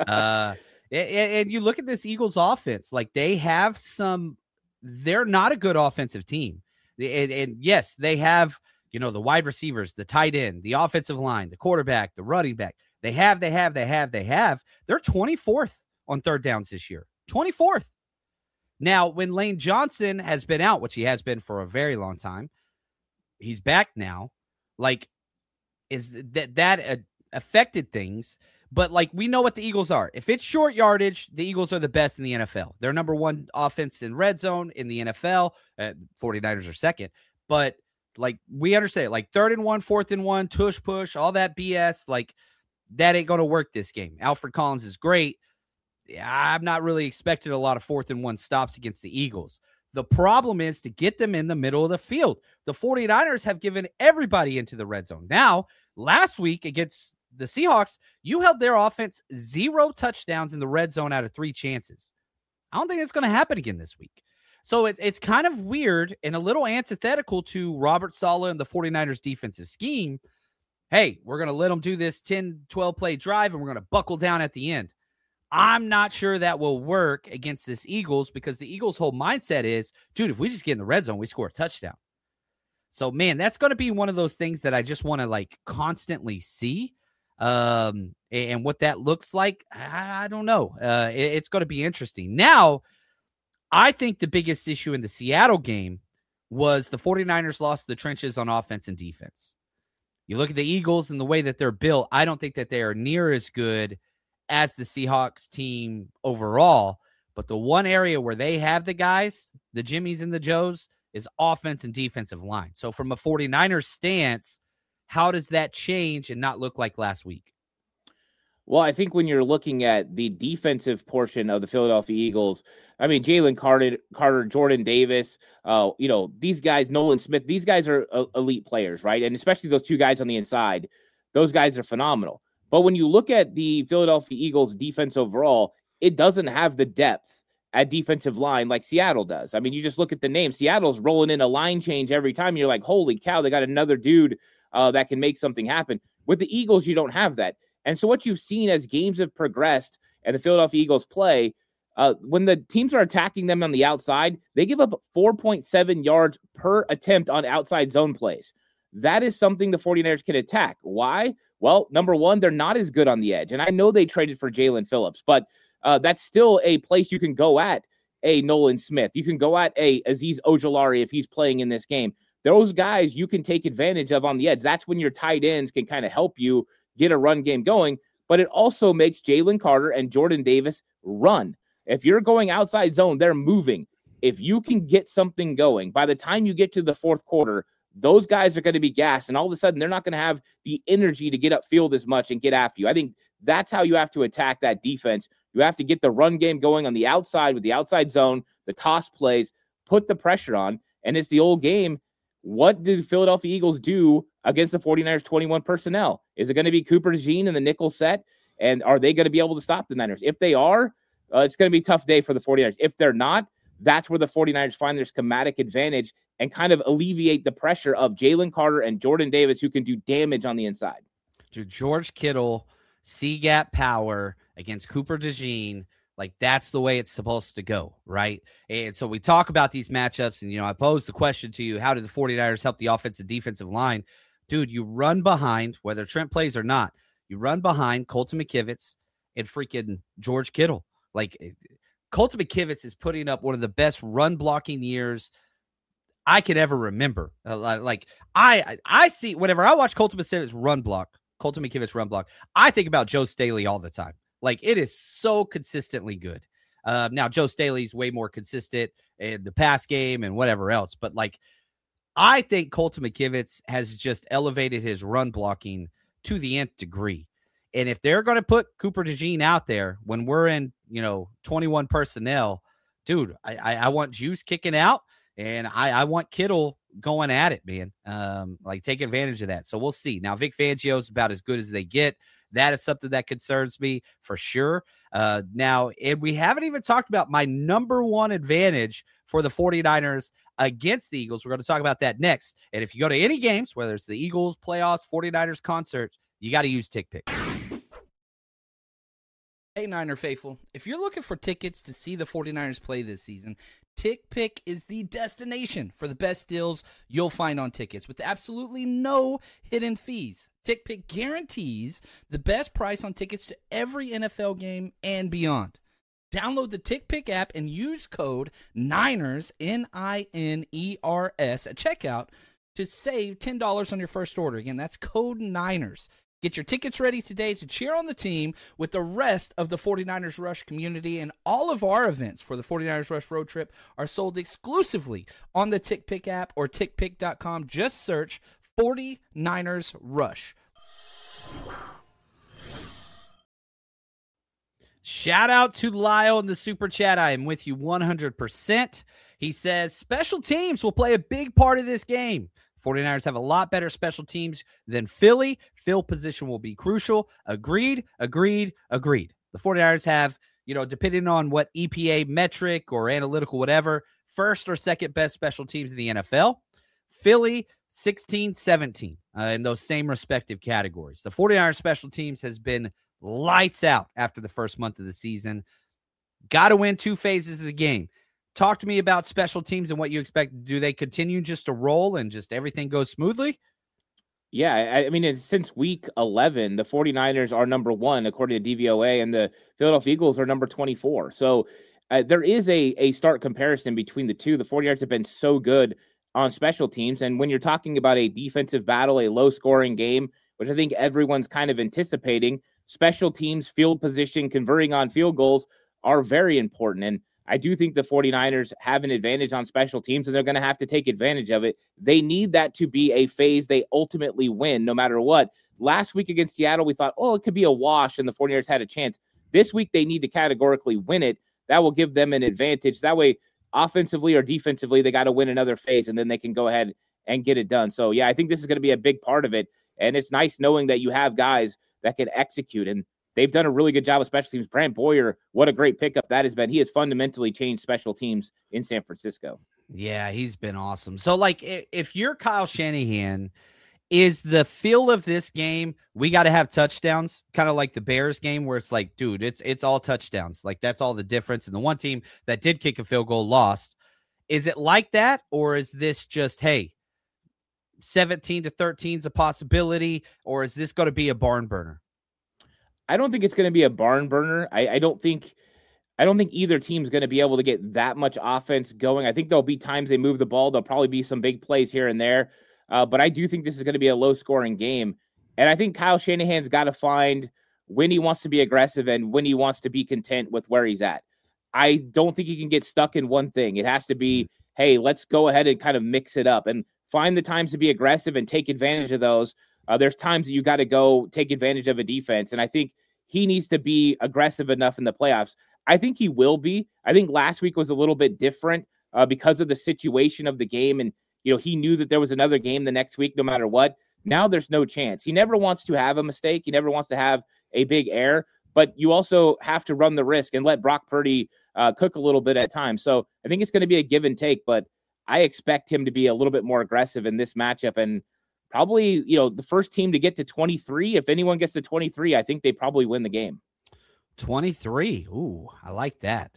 And you look at this Eagles offense, like they have they're not a good offensive team. And yes, they have, the wide receivers, the tight end, the offensive line, the quarterback, the running back. They have. They're 24th on third downs this year. 24th. Now, when Lane Johnson has been out, which he has been for a very long time, he's back now. Like, is that affected things? But, like, we know what the Eagles are. If it's short yardage, the Eagles are the best in the NFL. They're number 1 offense in red zone in the NFL. 49ers are second. But, like, we understand, like, 3rd and 1, 4th and 1, tush push, all that BS, like, that ain't going to work this game. Alfred Collins is great. I'm not really expecting a lot of 4th and 1 stops against the Eagles. The problem is to get them in the middle of the field. The 49ers have given everybody into the red zone. Now, last week against the Seahawks, you held their offense 0 touchdowns in the red zone out of 3 chances. I don't think it's going to happen again this week. So it's kind of weird and a little antithetical to Robert Saleh and the 49ers defensive scheme. Hey, we're going to let them do this 10, 12 play drive and we're going to buckle down at the end. I'm not sure that will work against this Eagles because the Eagles' whole mindset is, dude, if we just get in the red zone, we score a touchdown. So, man, that's going to be one of those things that I just want to, like, constantly see. And what that looks like, I don't know. It's going to be interesting. Now, I think the biggest issue in the Seattle game was the 49ers lost the trenches on offense and defense. You look at the Eagles and the way that they're built, I don't think that they are near as good as the Seahawks team overall. But the one area where they have the guys, the Jimmies and the Joes, is offense and defensive line. So from a 49ers stance, how does that change and not look like last week? Well, I think when you're looking at the defensive portion of the Philadelphia Eagles, I mean, Jalen Carter, Jordan Davis, these guys, Nolan Smith, these guys are elite players, right? And especially those 2 guys on the inside, those guys are phenomenal. But when you look at the Philadelphia Eagles defense overall, it doesn't have the depth at defensive line like Seattle does. I mean, you just look at the name. Seattle's rolling in a line change every time. You're like, holy cow, they got another dude that can make something happen. With the Eagles, you don't have that. And so what you've seen as games have progressed and the Philadelphia Eagles play, When the teams are attacking them on the outside, they give up 4.7 yards per attempt on outside zone plays. That is something the 49ers can attack. Why? Well, number one, they're not as good on the edge. And I know they traded for Jalen Phillips, but that's still a place you can go at a Nolan Smith. You can go at a Azeez Ojulari if he's playing in this game. Those guys you can take advantage of on the edge. That's when your tight ends can kind of help you get a run game going. But it also makes Jalen Carter and Jordan Davis run. If you're going outside zone, they're moving. If you can get something going, by the time you get to the fourth quarter, those guys are going to be gassed, and all of a sudden they're not going to have the energy to get upfield as much and get after you. I think that's how you have to attack that defense. You have to get the run game going on the outside with the outside zone, the toss plays, put the pressure on, and it's the old game. What did the Philadelphia Eagles do against the 49ers 21 personnel? Is it going to be Cooper DeJean in the nickel set, and are they going to be able to stop the Niners? If they are, it's going to be a tough day for the 49ers. If they're not, that's where the 49ers find their schematic advantage and kind of alleviate the pressure of Jalen Carter and Jordan Davis, who can do damage on the inside. Dude, George Kittle, C-gap power against Cooper DeJean, like that's the way it's supposed to go, right? And so we talk about these matchups, and, I posed the question to you, how do the 49ers help the offensive defensive line? Dude, you run behind, whether Trent plays or not, you run behind Colton McKivitz and freaking George Kittle. Like, Colton McKivitz is putting up one of the best run blocking years I could ever remember. I see, whenever I watch Colton McKivitz run block, I think about Joe Staley all the time. Like, it is so consistently good. Now, Joe Staley's way more consistent in the pass game and whatever else. But, I think Colton McKivitz has just elevated his run blocking to the nth degree. And if they're going to put Cooper DeJean out there when we're in, 21 personnel, dude, I want Juice kicking out, and I want Kittle going at it, man. Take advantage of that. So we'll see. Now, Vic Fangio's about as good as they get. That is something that concerns me for sure. Now, and we haven't even talked about my number one advantage for the 49ers against the Eagles. We're going to talk about that next. And if you go to any games, whether it's the Eagles, playoffs, 49ers concerts, you got to use TickPick. Hey, Niner faithful, if you're looking for tickets to see the 49ers play this season, TickPick is the destination for the best deals you'll find on tickets with absolutely no hidden fees. TickPick guarantees the best price on tickets to every NFL game and beyond. Download the TickPick app and use code NINERS, NINERS, at checkout to save $10 on your first order. Again, that's code NINERS. Get your tickets ready today to cheer on the team with the rest of the 49ers Rush community, and all of our events for the 49ers Rush road trip are sold exclusively on the TickPick app or tickpick.com. Just search 49ers Rush. Shout out to Lyle in the super chat. I am with you 100%. He says, special teams will play a big part of this game. 49ers have a lot better special teams than Philly. Field position will be crucial. Agreed. The 49ers have, depending on what EPA metric or analytical whatever, first or second best special teams in the NFL. Philly, 16, 17 in those same respective categories. The 49ers special teams has been lights out after the first month of the season. Got to win two phases of the game. Talk to me about special teams and what you expect. Do they continue just to roll and just everything goes smoothly? Yeah, I mean, since week 11, the 49ers are number one, according to DVOA, and the Philadelphia Eagles are number 24. So there is a stark comparison between the two. The 49ers have been so good on special teams. And when you're talking about a defensive battle, a low-scoring game, which I think everyone's kind of anticipating, special teams, field position, converting on field goals are very important. And I do think the 49ers have an advantage on special teams, and they're going to have to take advantage of it. They need that to be a phase they ultimately win no matter what. Last week against Seattle, we thought, it could be a wash, and the 49ers had a chance. This week, they need to categorically win it. That will give them an advantage. That way, offensively or defensively, they got to win another phase, and then they can go ahead and get it done. So, yeah, I think this is going to be a big part of it, and it's nice knowing that you have guys that can execute, and they've done a really good job with special teams. Brant Boyer, what a great pickup that has been. He has fundamentally changed special teams in San Francisco. Yeah, he's been awesome. So, if you're Kyle Shanahan Is the feel of this game, we got to have touchdowns, kind of like the Bears game where it's like, dude, it's all touchdowns. Like that's all the difference. And the one team that did kick a field goal lost. Is it like that? Or is this just, hey, 17-13 is a possibility? Or is this going to be a barn burner? I don't think it's going to be a barn burner. I don't think either team's going to be able to get that much offense going. I think there'll be times they move the ball. There'll probably be some big plays here and there. But I do think this is going to be a low-scoring game. And I think Kyle Shanahan's got to find when he wants to be aggressive and when he wants to be content with where he's at. I don't think he can get stuck in one thing. It has to be, hey, let's go ahead and kind of mix it up and find the times to be aggressive and take advantage of those. There's times that you got to go take advantage of a defense. And I think he needs to be aggressive enough in the playoffs. I think he will be. I think last week was a little bit different because of the situation of the game. And, he knew that there was another game the next week, no matter what. Now there's no chance. He never wants to have a mistake. He never wants to have a big error, but you also have to run the risk and let Brock Purdy cook a little bit at times. So I think it's going to be a give and take, but I expect him to be a little bit more aggressive in this matchup. And probably, the first team to get to 23, if anyone gets to 23, I think they probably win the game. 23. Ooh, I like that.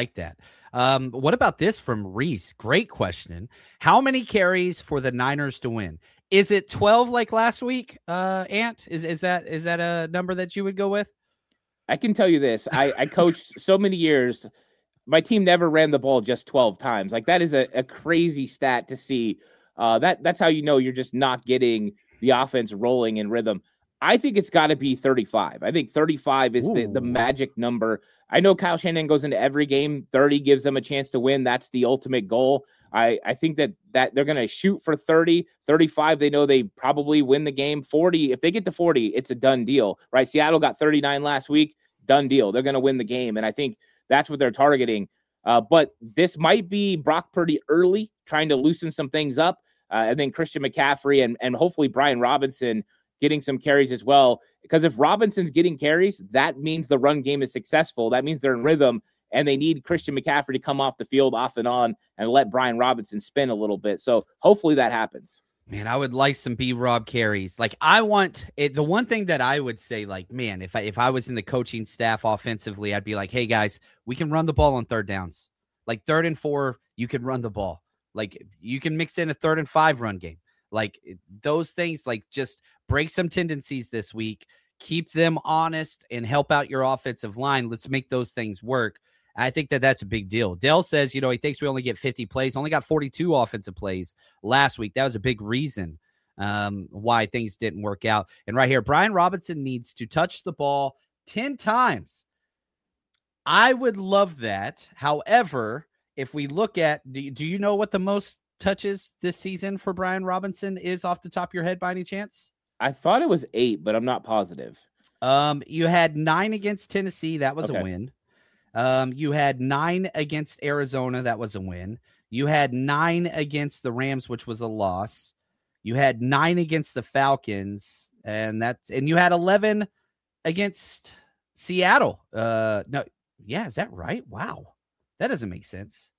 What about this from Reese? Great question. How many carries for the Niners to win? Is it 12 like last week, Ant? Is that a number that you would go with? I can tell you this. I coached so many years. My team never ran the ball just 12 times. Like that is a crazy stat to see. That's how you're just not getting the offense rolling in rhythm. I think it's got to be 35. I think 35 is the magic number. I know Kyle Shanahan goes into every game. 30 gives them a chance to win. That's the ultimate goal. I think that they're going to shoot for 30, 35. They know they probably win the game. 40, if they get to 40, it's a done deal, right? Seattle got 39 last week. Done deal. They're going to win the game. And I think that's what they're targeting. But this might be Brock Purdy early, trying to loosen some things up. And then Christian McCaffrey and hopefully Brian Robinson getting some carries as well. Because if Robinson's getting carries, that means the run game is successful. That means they're in rhythm, and they need Christian McCaffrey to come off the field off and on and let Brian Robinson spin a little bit. So hopefully that happens. Man, I would like some B-Rob carries. Like I want it. The one thing that I would say, like, man, if I was in the coaching staff offensively, I'd be like, hey guys, we can run the ball on third downs. Like 3rd and 4, you can run the ball. Like you can mix in a 3rd and 5 run game. Like those things, like just break some tendencies this week, keep them honest and help out your offensive line. Let's make those things work. I think that's a big deal. Dell says, he thinks we only get 50 plays, only got 42 offensive plays last week. That was a big reason why things didn't work out. And right here, Brian Robinson needs to touch the ball 10 times. I would love that. However, if we look at, do you know what the most touches this season for Brian Robinson is off the top of your head by any chance? I thought it was 8, but I'm not positive. You had 9 against Tennessee. That was a win. You had 9 against Arizona. That was a win. You had 9 against the Rams, which was a loss. You had 9 against the Falcons, and you had 11 against Seattle. Is that right? Wow. That doesn't make sense.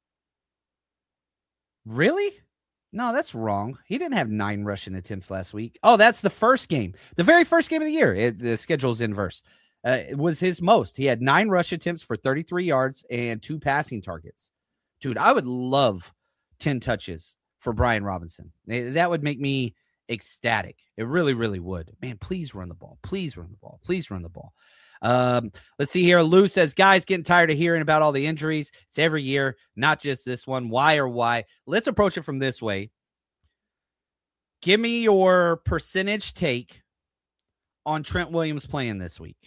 Really? No, that's wrong. He didn't have 9 rushing attempts last week. Oh, that's the first game. The very first game of the year. The schedule's inverse. It was his most. He had 9 rush attempts for 33 yards and 2 passing targets. Dude, I would love 10 touches for Brian Robinson. That would make me ecstatic. It really, really would. Man, please run the ball. Please run the ball. Please run the ball. Let's see here. Lou says, guys, getting tired of hearing about all the injuries. It's every year, not just this one. Why? Let's approach it from this way. Give me your percentage take on Trent Williams playing this week.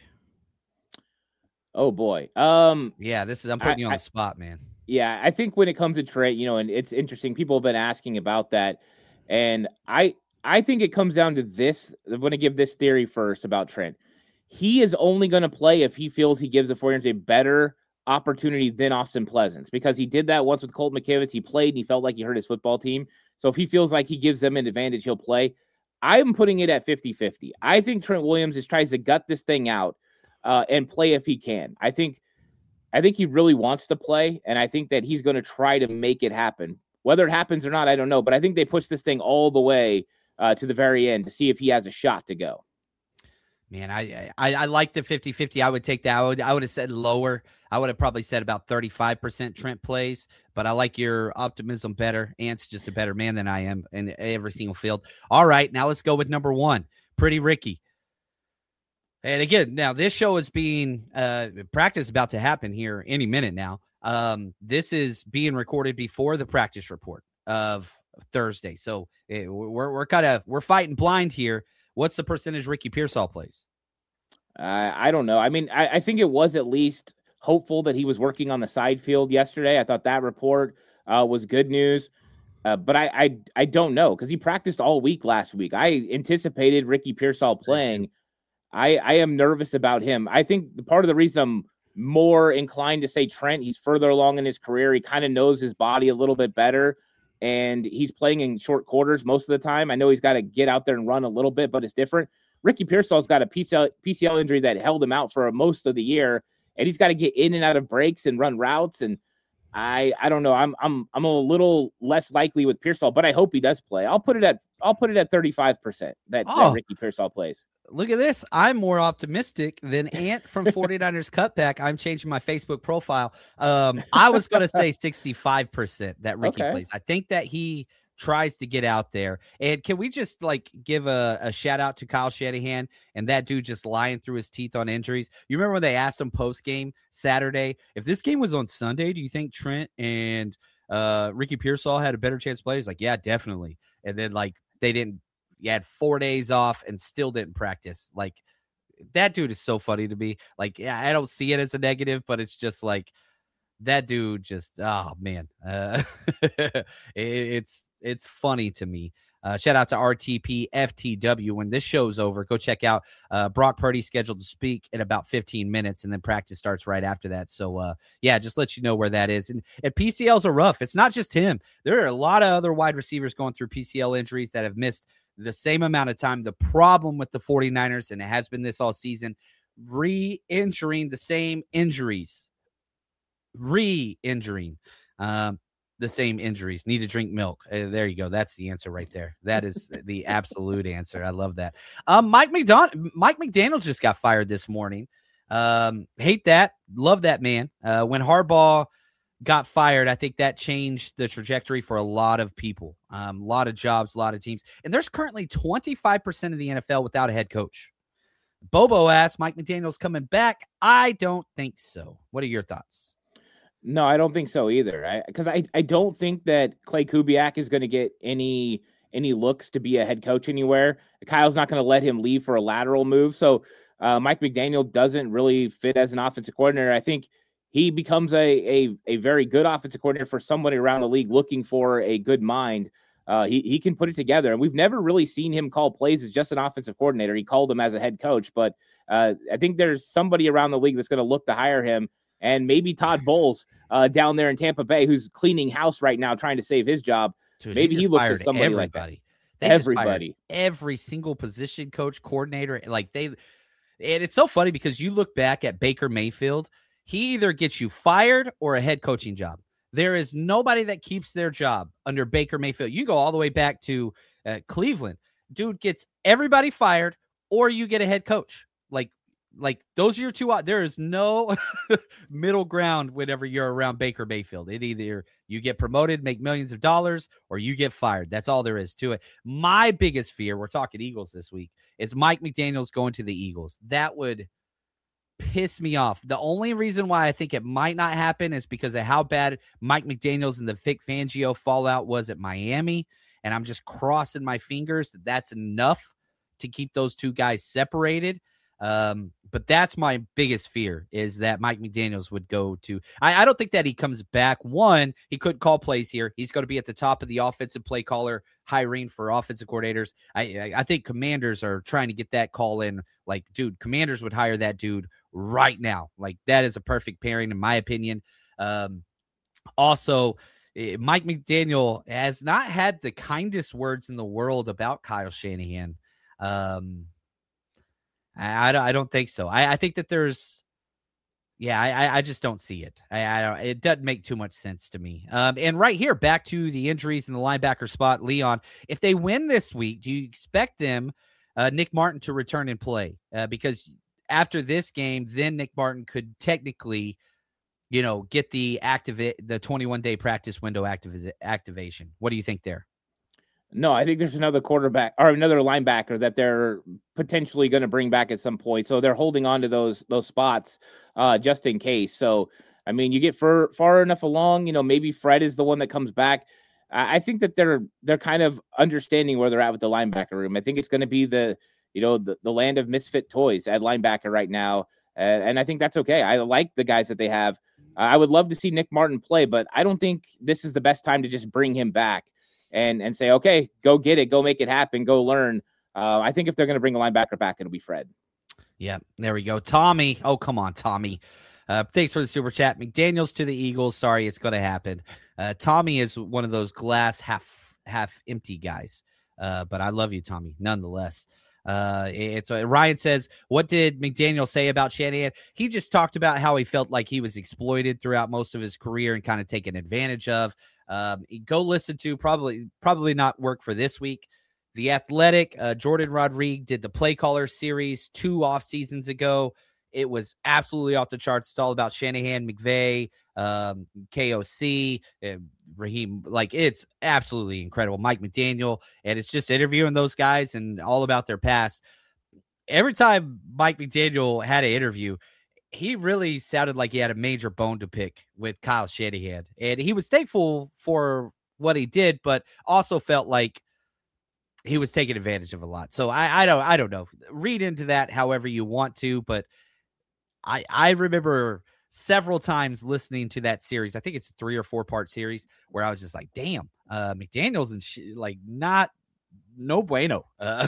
Oh boy. I'm putting you on the spot, man. Yeah, I think when it comes to Trent, and it's interesting. People have been asking about that. And I think it comes down to this. I'm going to give this theory first about Trent. He is only going to play if he feels he gives the 49ers a better opportunity than Austin Pleasance, because he did that once with Colt McKivitz. He played and he felt like he hurt his football team. So if he feels like he gives them an advantage, he'll play. I'm putting it at 50-50. I think Trent Williams tries to gut this thing out and play if he can. I think he really wants to play, and I think that he's going to try to make it happen. Whether it happens or not, I don't know. But I think they push this thing all the way to the very end to see if he has a shot to go. Man, I like the 50-50. I would take that. I would have said lower. I would have probably said about 35% Trent plays, but I like your optimism better. Ant's just a better man than I am in every single field. All right, now let's go with number 1, Pretty Ricky. And again, now this show is being practice about to happen here any minute now. This is being recorded before the practice report of Thursday. So we're fighting blind here. What's the percentage Ricky Pearsall plays? I don't know. I mean, I think it was at least hopeful that he was working on the side field yesterday. I thought that report was good news. But I don't know because he practiced all week last week. I anticipated Ricky Pearsall playing. I am nervous about him. I think the part of the reason I'm more inclined to say Trent, he's further along in his career. He kind of knows his body a little bit better. And he's playing in short quarters most of the time. I know he's got to get out there and run a little bit, but it's different. Ricky Pearsall's got a PCL injury that held him out for most of the year, and he's got to get in and out of breaks and run routes. And I don't know. I'm a little less likely with Pearsall, but I hope he does play. I'll put it at 35% that Ricky Pearsall plays. Look at this. I'm more optimistic than Ant from 49ers Cutback. I'm changing my Facebook profile. I was going to say 65% that Ricky plays. I think that he tries to get out there. And can we just give a shout out to Kyle Shanahan and that dude just lying through his teeth on injuries? You remember when they asked him post game Saturday, if this game was on Sunday, do you think Trent and Ricky Pearsall had a better chance to play? He's like, yeah, definitely. And then they didn't. You had 4 days off and still didn't practice. That dude is so funny to me. I don't see it as a negative, but it's just that dude just, oh man. It's funny to me. Shout out to RTP FTW. When this show's over, go check out Brock Purdy scheduled to speak in about 15 minutes, and then practice starts right after that. So, just let you know where that is. And PCLs are rough. It's not just him. There are a lot of other wide receivers going through PCL injuries that have missed the same amount of time. The problem with the 49ers, and it has been this all season, re-injuring the same injuries. Re-injuring the same injuries. Need to drink milk. There you go. That's the answer right there. That is the absolute answer. I love that. Mike McDaniels just got fired this morning. Hate that. Love that man. When Harbaugh got fired, I think that changed the trajectory for a lot of people, a lot of jobs, a lot of teams. And there's currently 25% of the NFL without a head coach. Bobo asked, Mike McDaniel's coming back. I don't think so. What are your thoughts? No, I don't think so either. Because I don't think that Clay Kubiak is going to get any looks to be a head coach anywhere. Kyle's not going to let him leave for a lateral move. So Mike McDaniel doesn't really fit as an offensive coordinator. I think he becomes a very good offensive coordinator for somebody around the league looking for a good mind. He can put it together. And we've never really seen him call plays as just an offensive coordinator. He called him as a head coach. But I think there's somebody around the league that's going to look to hire him. And maybe Todd Bowles down there in Tampa Bay, who's cleaning house right now, trying to save his job. Dude, maybe he looks at somebody like that. Everybody. Every single position coach, coordinator. And it's so funny because you look back at Baker Mayfield, he either gets you fired or a head coaching job. There is nobody that keeps their job under Baker Mayfield. You go all the way back to Cleveland. Dude gets everybody fired or you get a head coach. Like those are your two. There is no middle ground whenever you're around Baker Mayfield. It either you get promoted, make millions of dollars, or you get fired. That's all there is to it. My biggest fear, we're talking Eagles this week, is Mike McDaniel's going to the Eagles. That would piss me off. The only reason why I think it might not happen is because of how bad Mike McDaniels and the Vic Fangio fallout was at Miami. And I'm just crossing my fingers that that's enough to keep those two guys separated. But that's my biggest fear is that Mike McDaniels would go to, I don't think that he comes back. One, he could call plays here. He's going to be at the top of the offensive play caller hiring for offensive coordinators. I think Commanders are trying to get that call in. Like, dude, Commanders would hire that dude right now. Like, that is a perfect pairing in my opinion. Also, Mike McDaniel has not had the kindest words in the world about Kyle Shanahan. I don't think so. I think that there's, Yeah, I just don't see it. I don't. It doesn't make too much sense to me. And right here, back to the injuries in the linebacker spot, Leon. If they win this week, do you expect them, Nick Martin, to return and play? Because after this game, then Nick Martin could technically, get the 21-day practice window activation. What do you think there? No, I think there's another quarterback or another linebacker that they're potentially going to bring back at some point. So they're holding on to those spots just in case. So, I mean, you get far enough along, maybe Fred is the one that comes back. I think that they're kind of understanding where they're at with the linebacker room. I think it's going to be the land of misfit toys at linebacker right now. And I think that's okay. I like the guys that they have. I would love to see Nick Martin play, but I don't think this is the best time to just bring him back and say, okay, go get it, go make it happen, go learn. I think if they're going to bring a linebacker back, it'll be Fred. Yeah, there we go. Tommy. Oh, come on, Tommy. Thanks for the super chat. McDaniels to the Eagles. Sorry, it's going to happen. Tommy is one of those glass half empty guys. But I love you, Tommy, nonetheless. Ryan says, what did McDaniel say about Shanahan? He just talked about how he felt like he was exploited throughout most of his career and kind of taken advantage of. Go listen to probably not work for this week. The Athletic, Jordan Rodriguez did the Play Caller series 2 off seasons ago. It was absolutely off the charts. It's all about Shanahan, McVay, KOC, Raheem. Like, it's absolutely incredible. Mike McDaniel, and it's just interviewing those guys and all about their past. Every time Mike McDaniel had an interview, he really sounded like he had a major bone to pick with Kyle Shanahan. And he was thankful for what he did, but also felt like he was taking advantage of a lot. So I don't know. Read into that however you want to, but I remember several times listening to that series. I think it's a 3 or 4 part series where I was just like, damn, McDaniels and no bueno.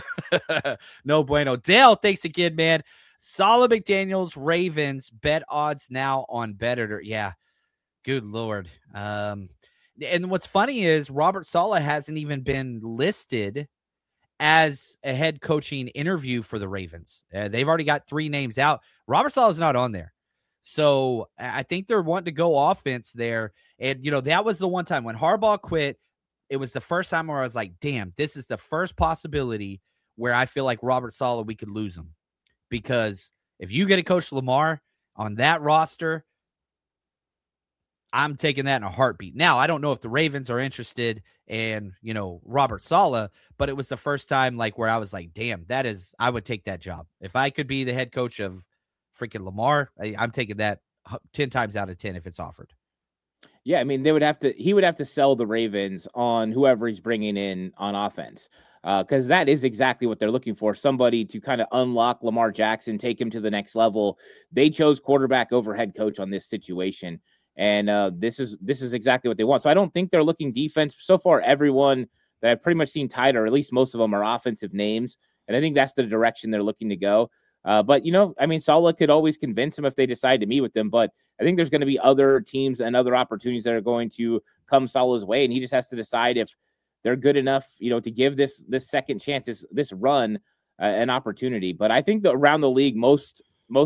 No bueno. Dale, thanks again, man. Solid McDaniels, Ravens, bet odds now on Bettor. Yeah, good Lord. And what's funny is Robert Saleh hasn't even been listed as a head coaching interview for the Ravens. They've already got 3 names out. Robert Saleh is not on there. So I think they're wanting to go offense there. And, that was the one time when Harbaugh quit. It was the first time where I was like, damn, this is the first possibility where I feel like Robert Saleh, we could lose him. Because if you get a Coach Lamar on that roster, I'm taking that in a heartbeat. Now, I don't know if the Ravens are interested in, Robert Saleh, but it was the first time where I was like, damn, I would take that job. If I could be the head coach of freaking Lamar, I'm taking that 10 times out of 10 if it's offered. Yeah, I mean, he would have to sell the Ravens on whoever he's bringing in on offense. Because that is exactly what they're looking for. Somebody to kind of unlock Lamar Jackson, take him to the next level. They chose quarterback over head coach on this situation. And this is exactly what they want. So I don't think they're looking defense. So far, everyone that I've pretty much seen tied, or at least most of them, are offensive names. And I think that's the direction they're looking to go. But, Saleh could always convince him if they decide to meet with them. But I think there's going to be other teams and other opportunities that are going to come Saleh's way. And he just has to decide if they're good enough, to give this second chance, this run an opportunity. But I think that around the league, most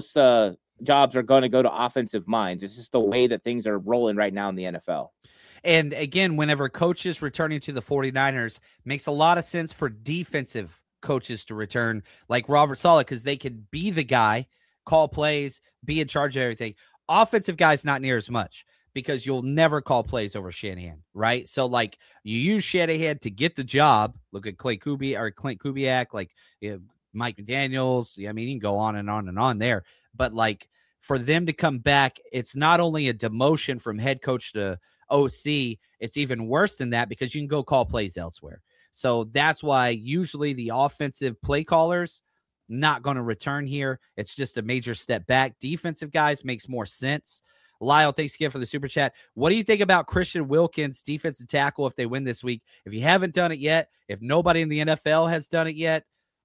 jobs are going to go to offensive minds. It's just the way that things are rolling right now in the NFL. And again, whenever coaches returning to the 49ers, makes a lot of sense for defensive coaches to return, like Robert Saleh, because they can be the guy, call plays, be in charge of everything. Offensive guys, not near as much, because you'll never call plays over Shanahan, right? So, you use Shanahan to get the job. Look at Clint Kubiak, Mike McDaniels. I mean, you can go on and on and on there. But, for them to come back, it's not only a demotion from head coach to OC, it's even worse than that because you can go call plays elsewhere. So that's why usually the offensive play callers not going to return here. It's just a major step back. Defensive guys makes more sense. Lyle, thanks again for the super chat. What do you think about Christian Wilkins, defensive tackle, if they win this week? If you haven't done it yet, if nobody in the NFL has done it yet,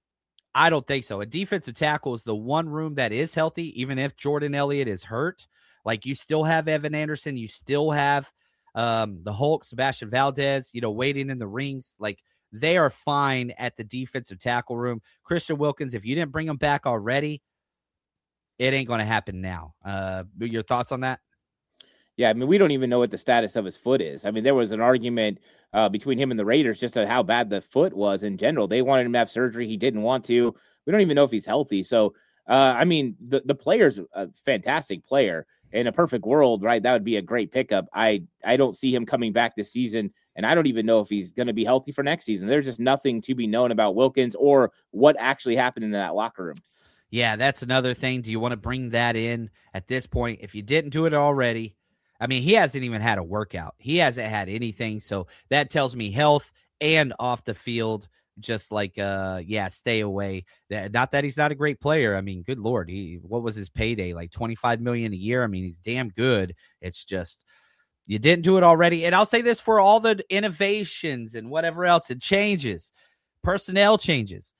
I don't think so. A defensive tackle is the one room that is healthy, even if Jordan Elliott is hurt. You still have Evan Anderson. You still have the Hulk, Sebastian Valdez, waiting in the rings. They are fine at the defensive tackle room. Christian Wilkins, if you didn't bring him back already, it ain't going to happen now. Your thoughts on that? Yeah, I mean, we don't even know what the status of his foot is. I mean, there was an argument between him and the Raiders just on how bad the foot was in general. They wanted him to have surgery. He didn't want to. We don't even know if he's healthy. So, I mean, the player's a fantastic player. In a perfect world, right, that would be a great pickup. I don't see him coming back this season, and I don't even know if he's going to be healthy for next season. There's just nothing to be known about Wilkins or what actually happened in that locker room. Yeah, that's another thing. Do you want to bring that in at this point? If you didn't do it already, I mean, he hasn't even had a workout. He hasn't had anything. So that tells me health and off the field, just like, stay away. Not that he's not a great player. I mean, good Lord. What was his payday? Like $25 million a year. I mean, he's damn good. It's just, you didn't do it already. And I'll say this for all the innovations and whatever else, it changes, personnel changes.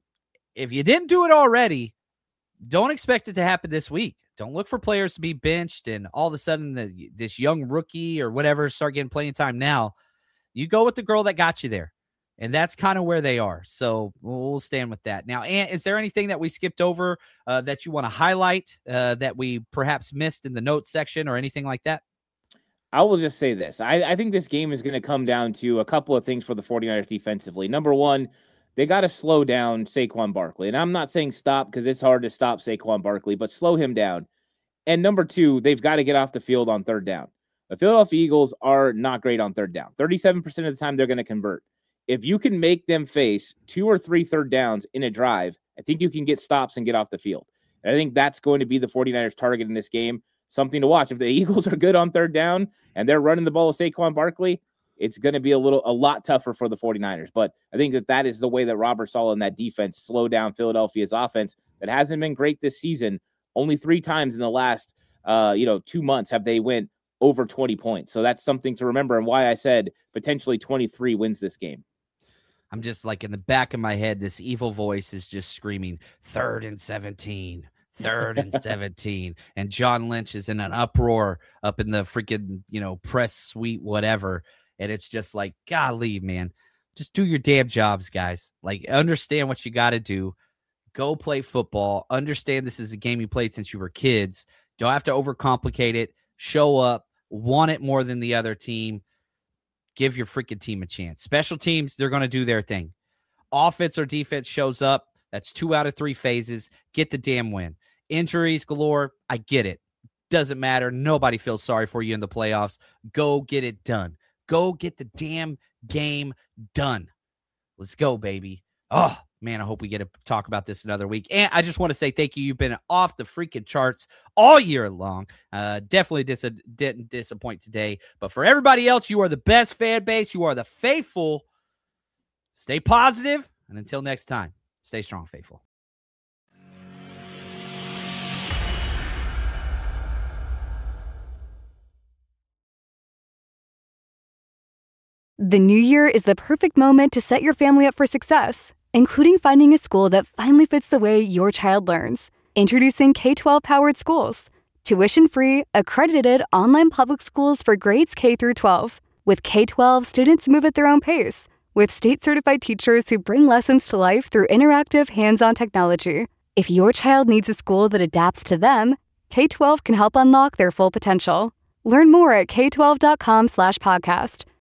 If you didn't do it already, don't expect it to happen this week. Don't look for players to be benched and all of a sudden this young rookie or whatever start getting playing time now. You go with the girl that got you there. And that's kind of where they are. So we'll stand with that. Now, Ant, is there anything that we skipped over that you want to highlight that we perhaps missed in the notes section or anything like that? I will just say this. I think this game is going to come down to a couple of things for the 49ers defensively. Number one, they got to slow down Saquon Barkley. And I'm not saying stop because it's hard to stop Saquon Barkley, but slow him down. And number two, they've got to get off the field on third down. The Philadelphia Eagles are not great on third down. 37% of the time they're going to convert. If you can make them face 2 or 3 third downs in a drive, I think you can get stops and get off the field. And I think that's going to be the 49ers target in this game. Something to watch. If the Eagles are good on third down and they're running the ball with Saquon Barkley, it's going to be a lot tougher for the 49ers. But I think that is the way that Robert Saleh and that defense slow down Philadelphia's offense that hasn't been great this season. Only 3 times in the last 2 months have they went over 20 points. So that's something to remember and why I said potentially 23 wins this game. I'm just like in the back of my head, this evil voice is just screaming 3rd and 17, 3rd and 17. And John Lynch is in an uproar up in the freaking, press suite, whatever. And it's just like, golly, man, just do your damn jobs, guys. Like, understand what you got to do. Go play football. Understand this is a game you played since you were kids. Don't have to overcomplicate it. Show up. Want it more than the other team. Give your freaking team a chance. Special teams, they're going to do their thing. Offense or defense shows up. That's 2 out of 3 phases. Get the damn win. Injuries galore. I get it. Doesn't matter. Nobody feels sorry for you in the playoffs. Go get it done. Go get the damn game done. Let's go, baby. Oh, man, I hope we get to talk about this another week. And I just want to say thank you. You've been off the freaking charts all year long. Definitely didn't disappoint today. But for everybody else, you are the best fan base. You are the faithful. Stay positive. And until next time, stay strong, faithful. The new year is the perfect moment to set your family up for success, including finding a school that finally fits the way your child learns. Introducing K-12 Powered Schools. Tuition-free, accredited online public schools for grades K through 12. With K-12, students move at their own pace, with state-certified teachers who bring lessons to life through interactive, hands-on technology. If your child needs a school that adapts to them, K-12 can help unlock their full potential. Learn more at k12.com/podcast.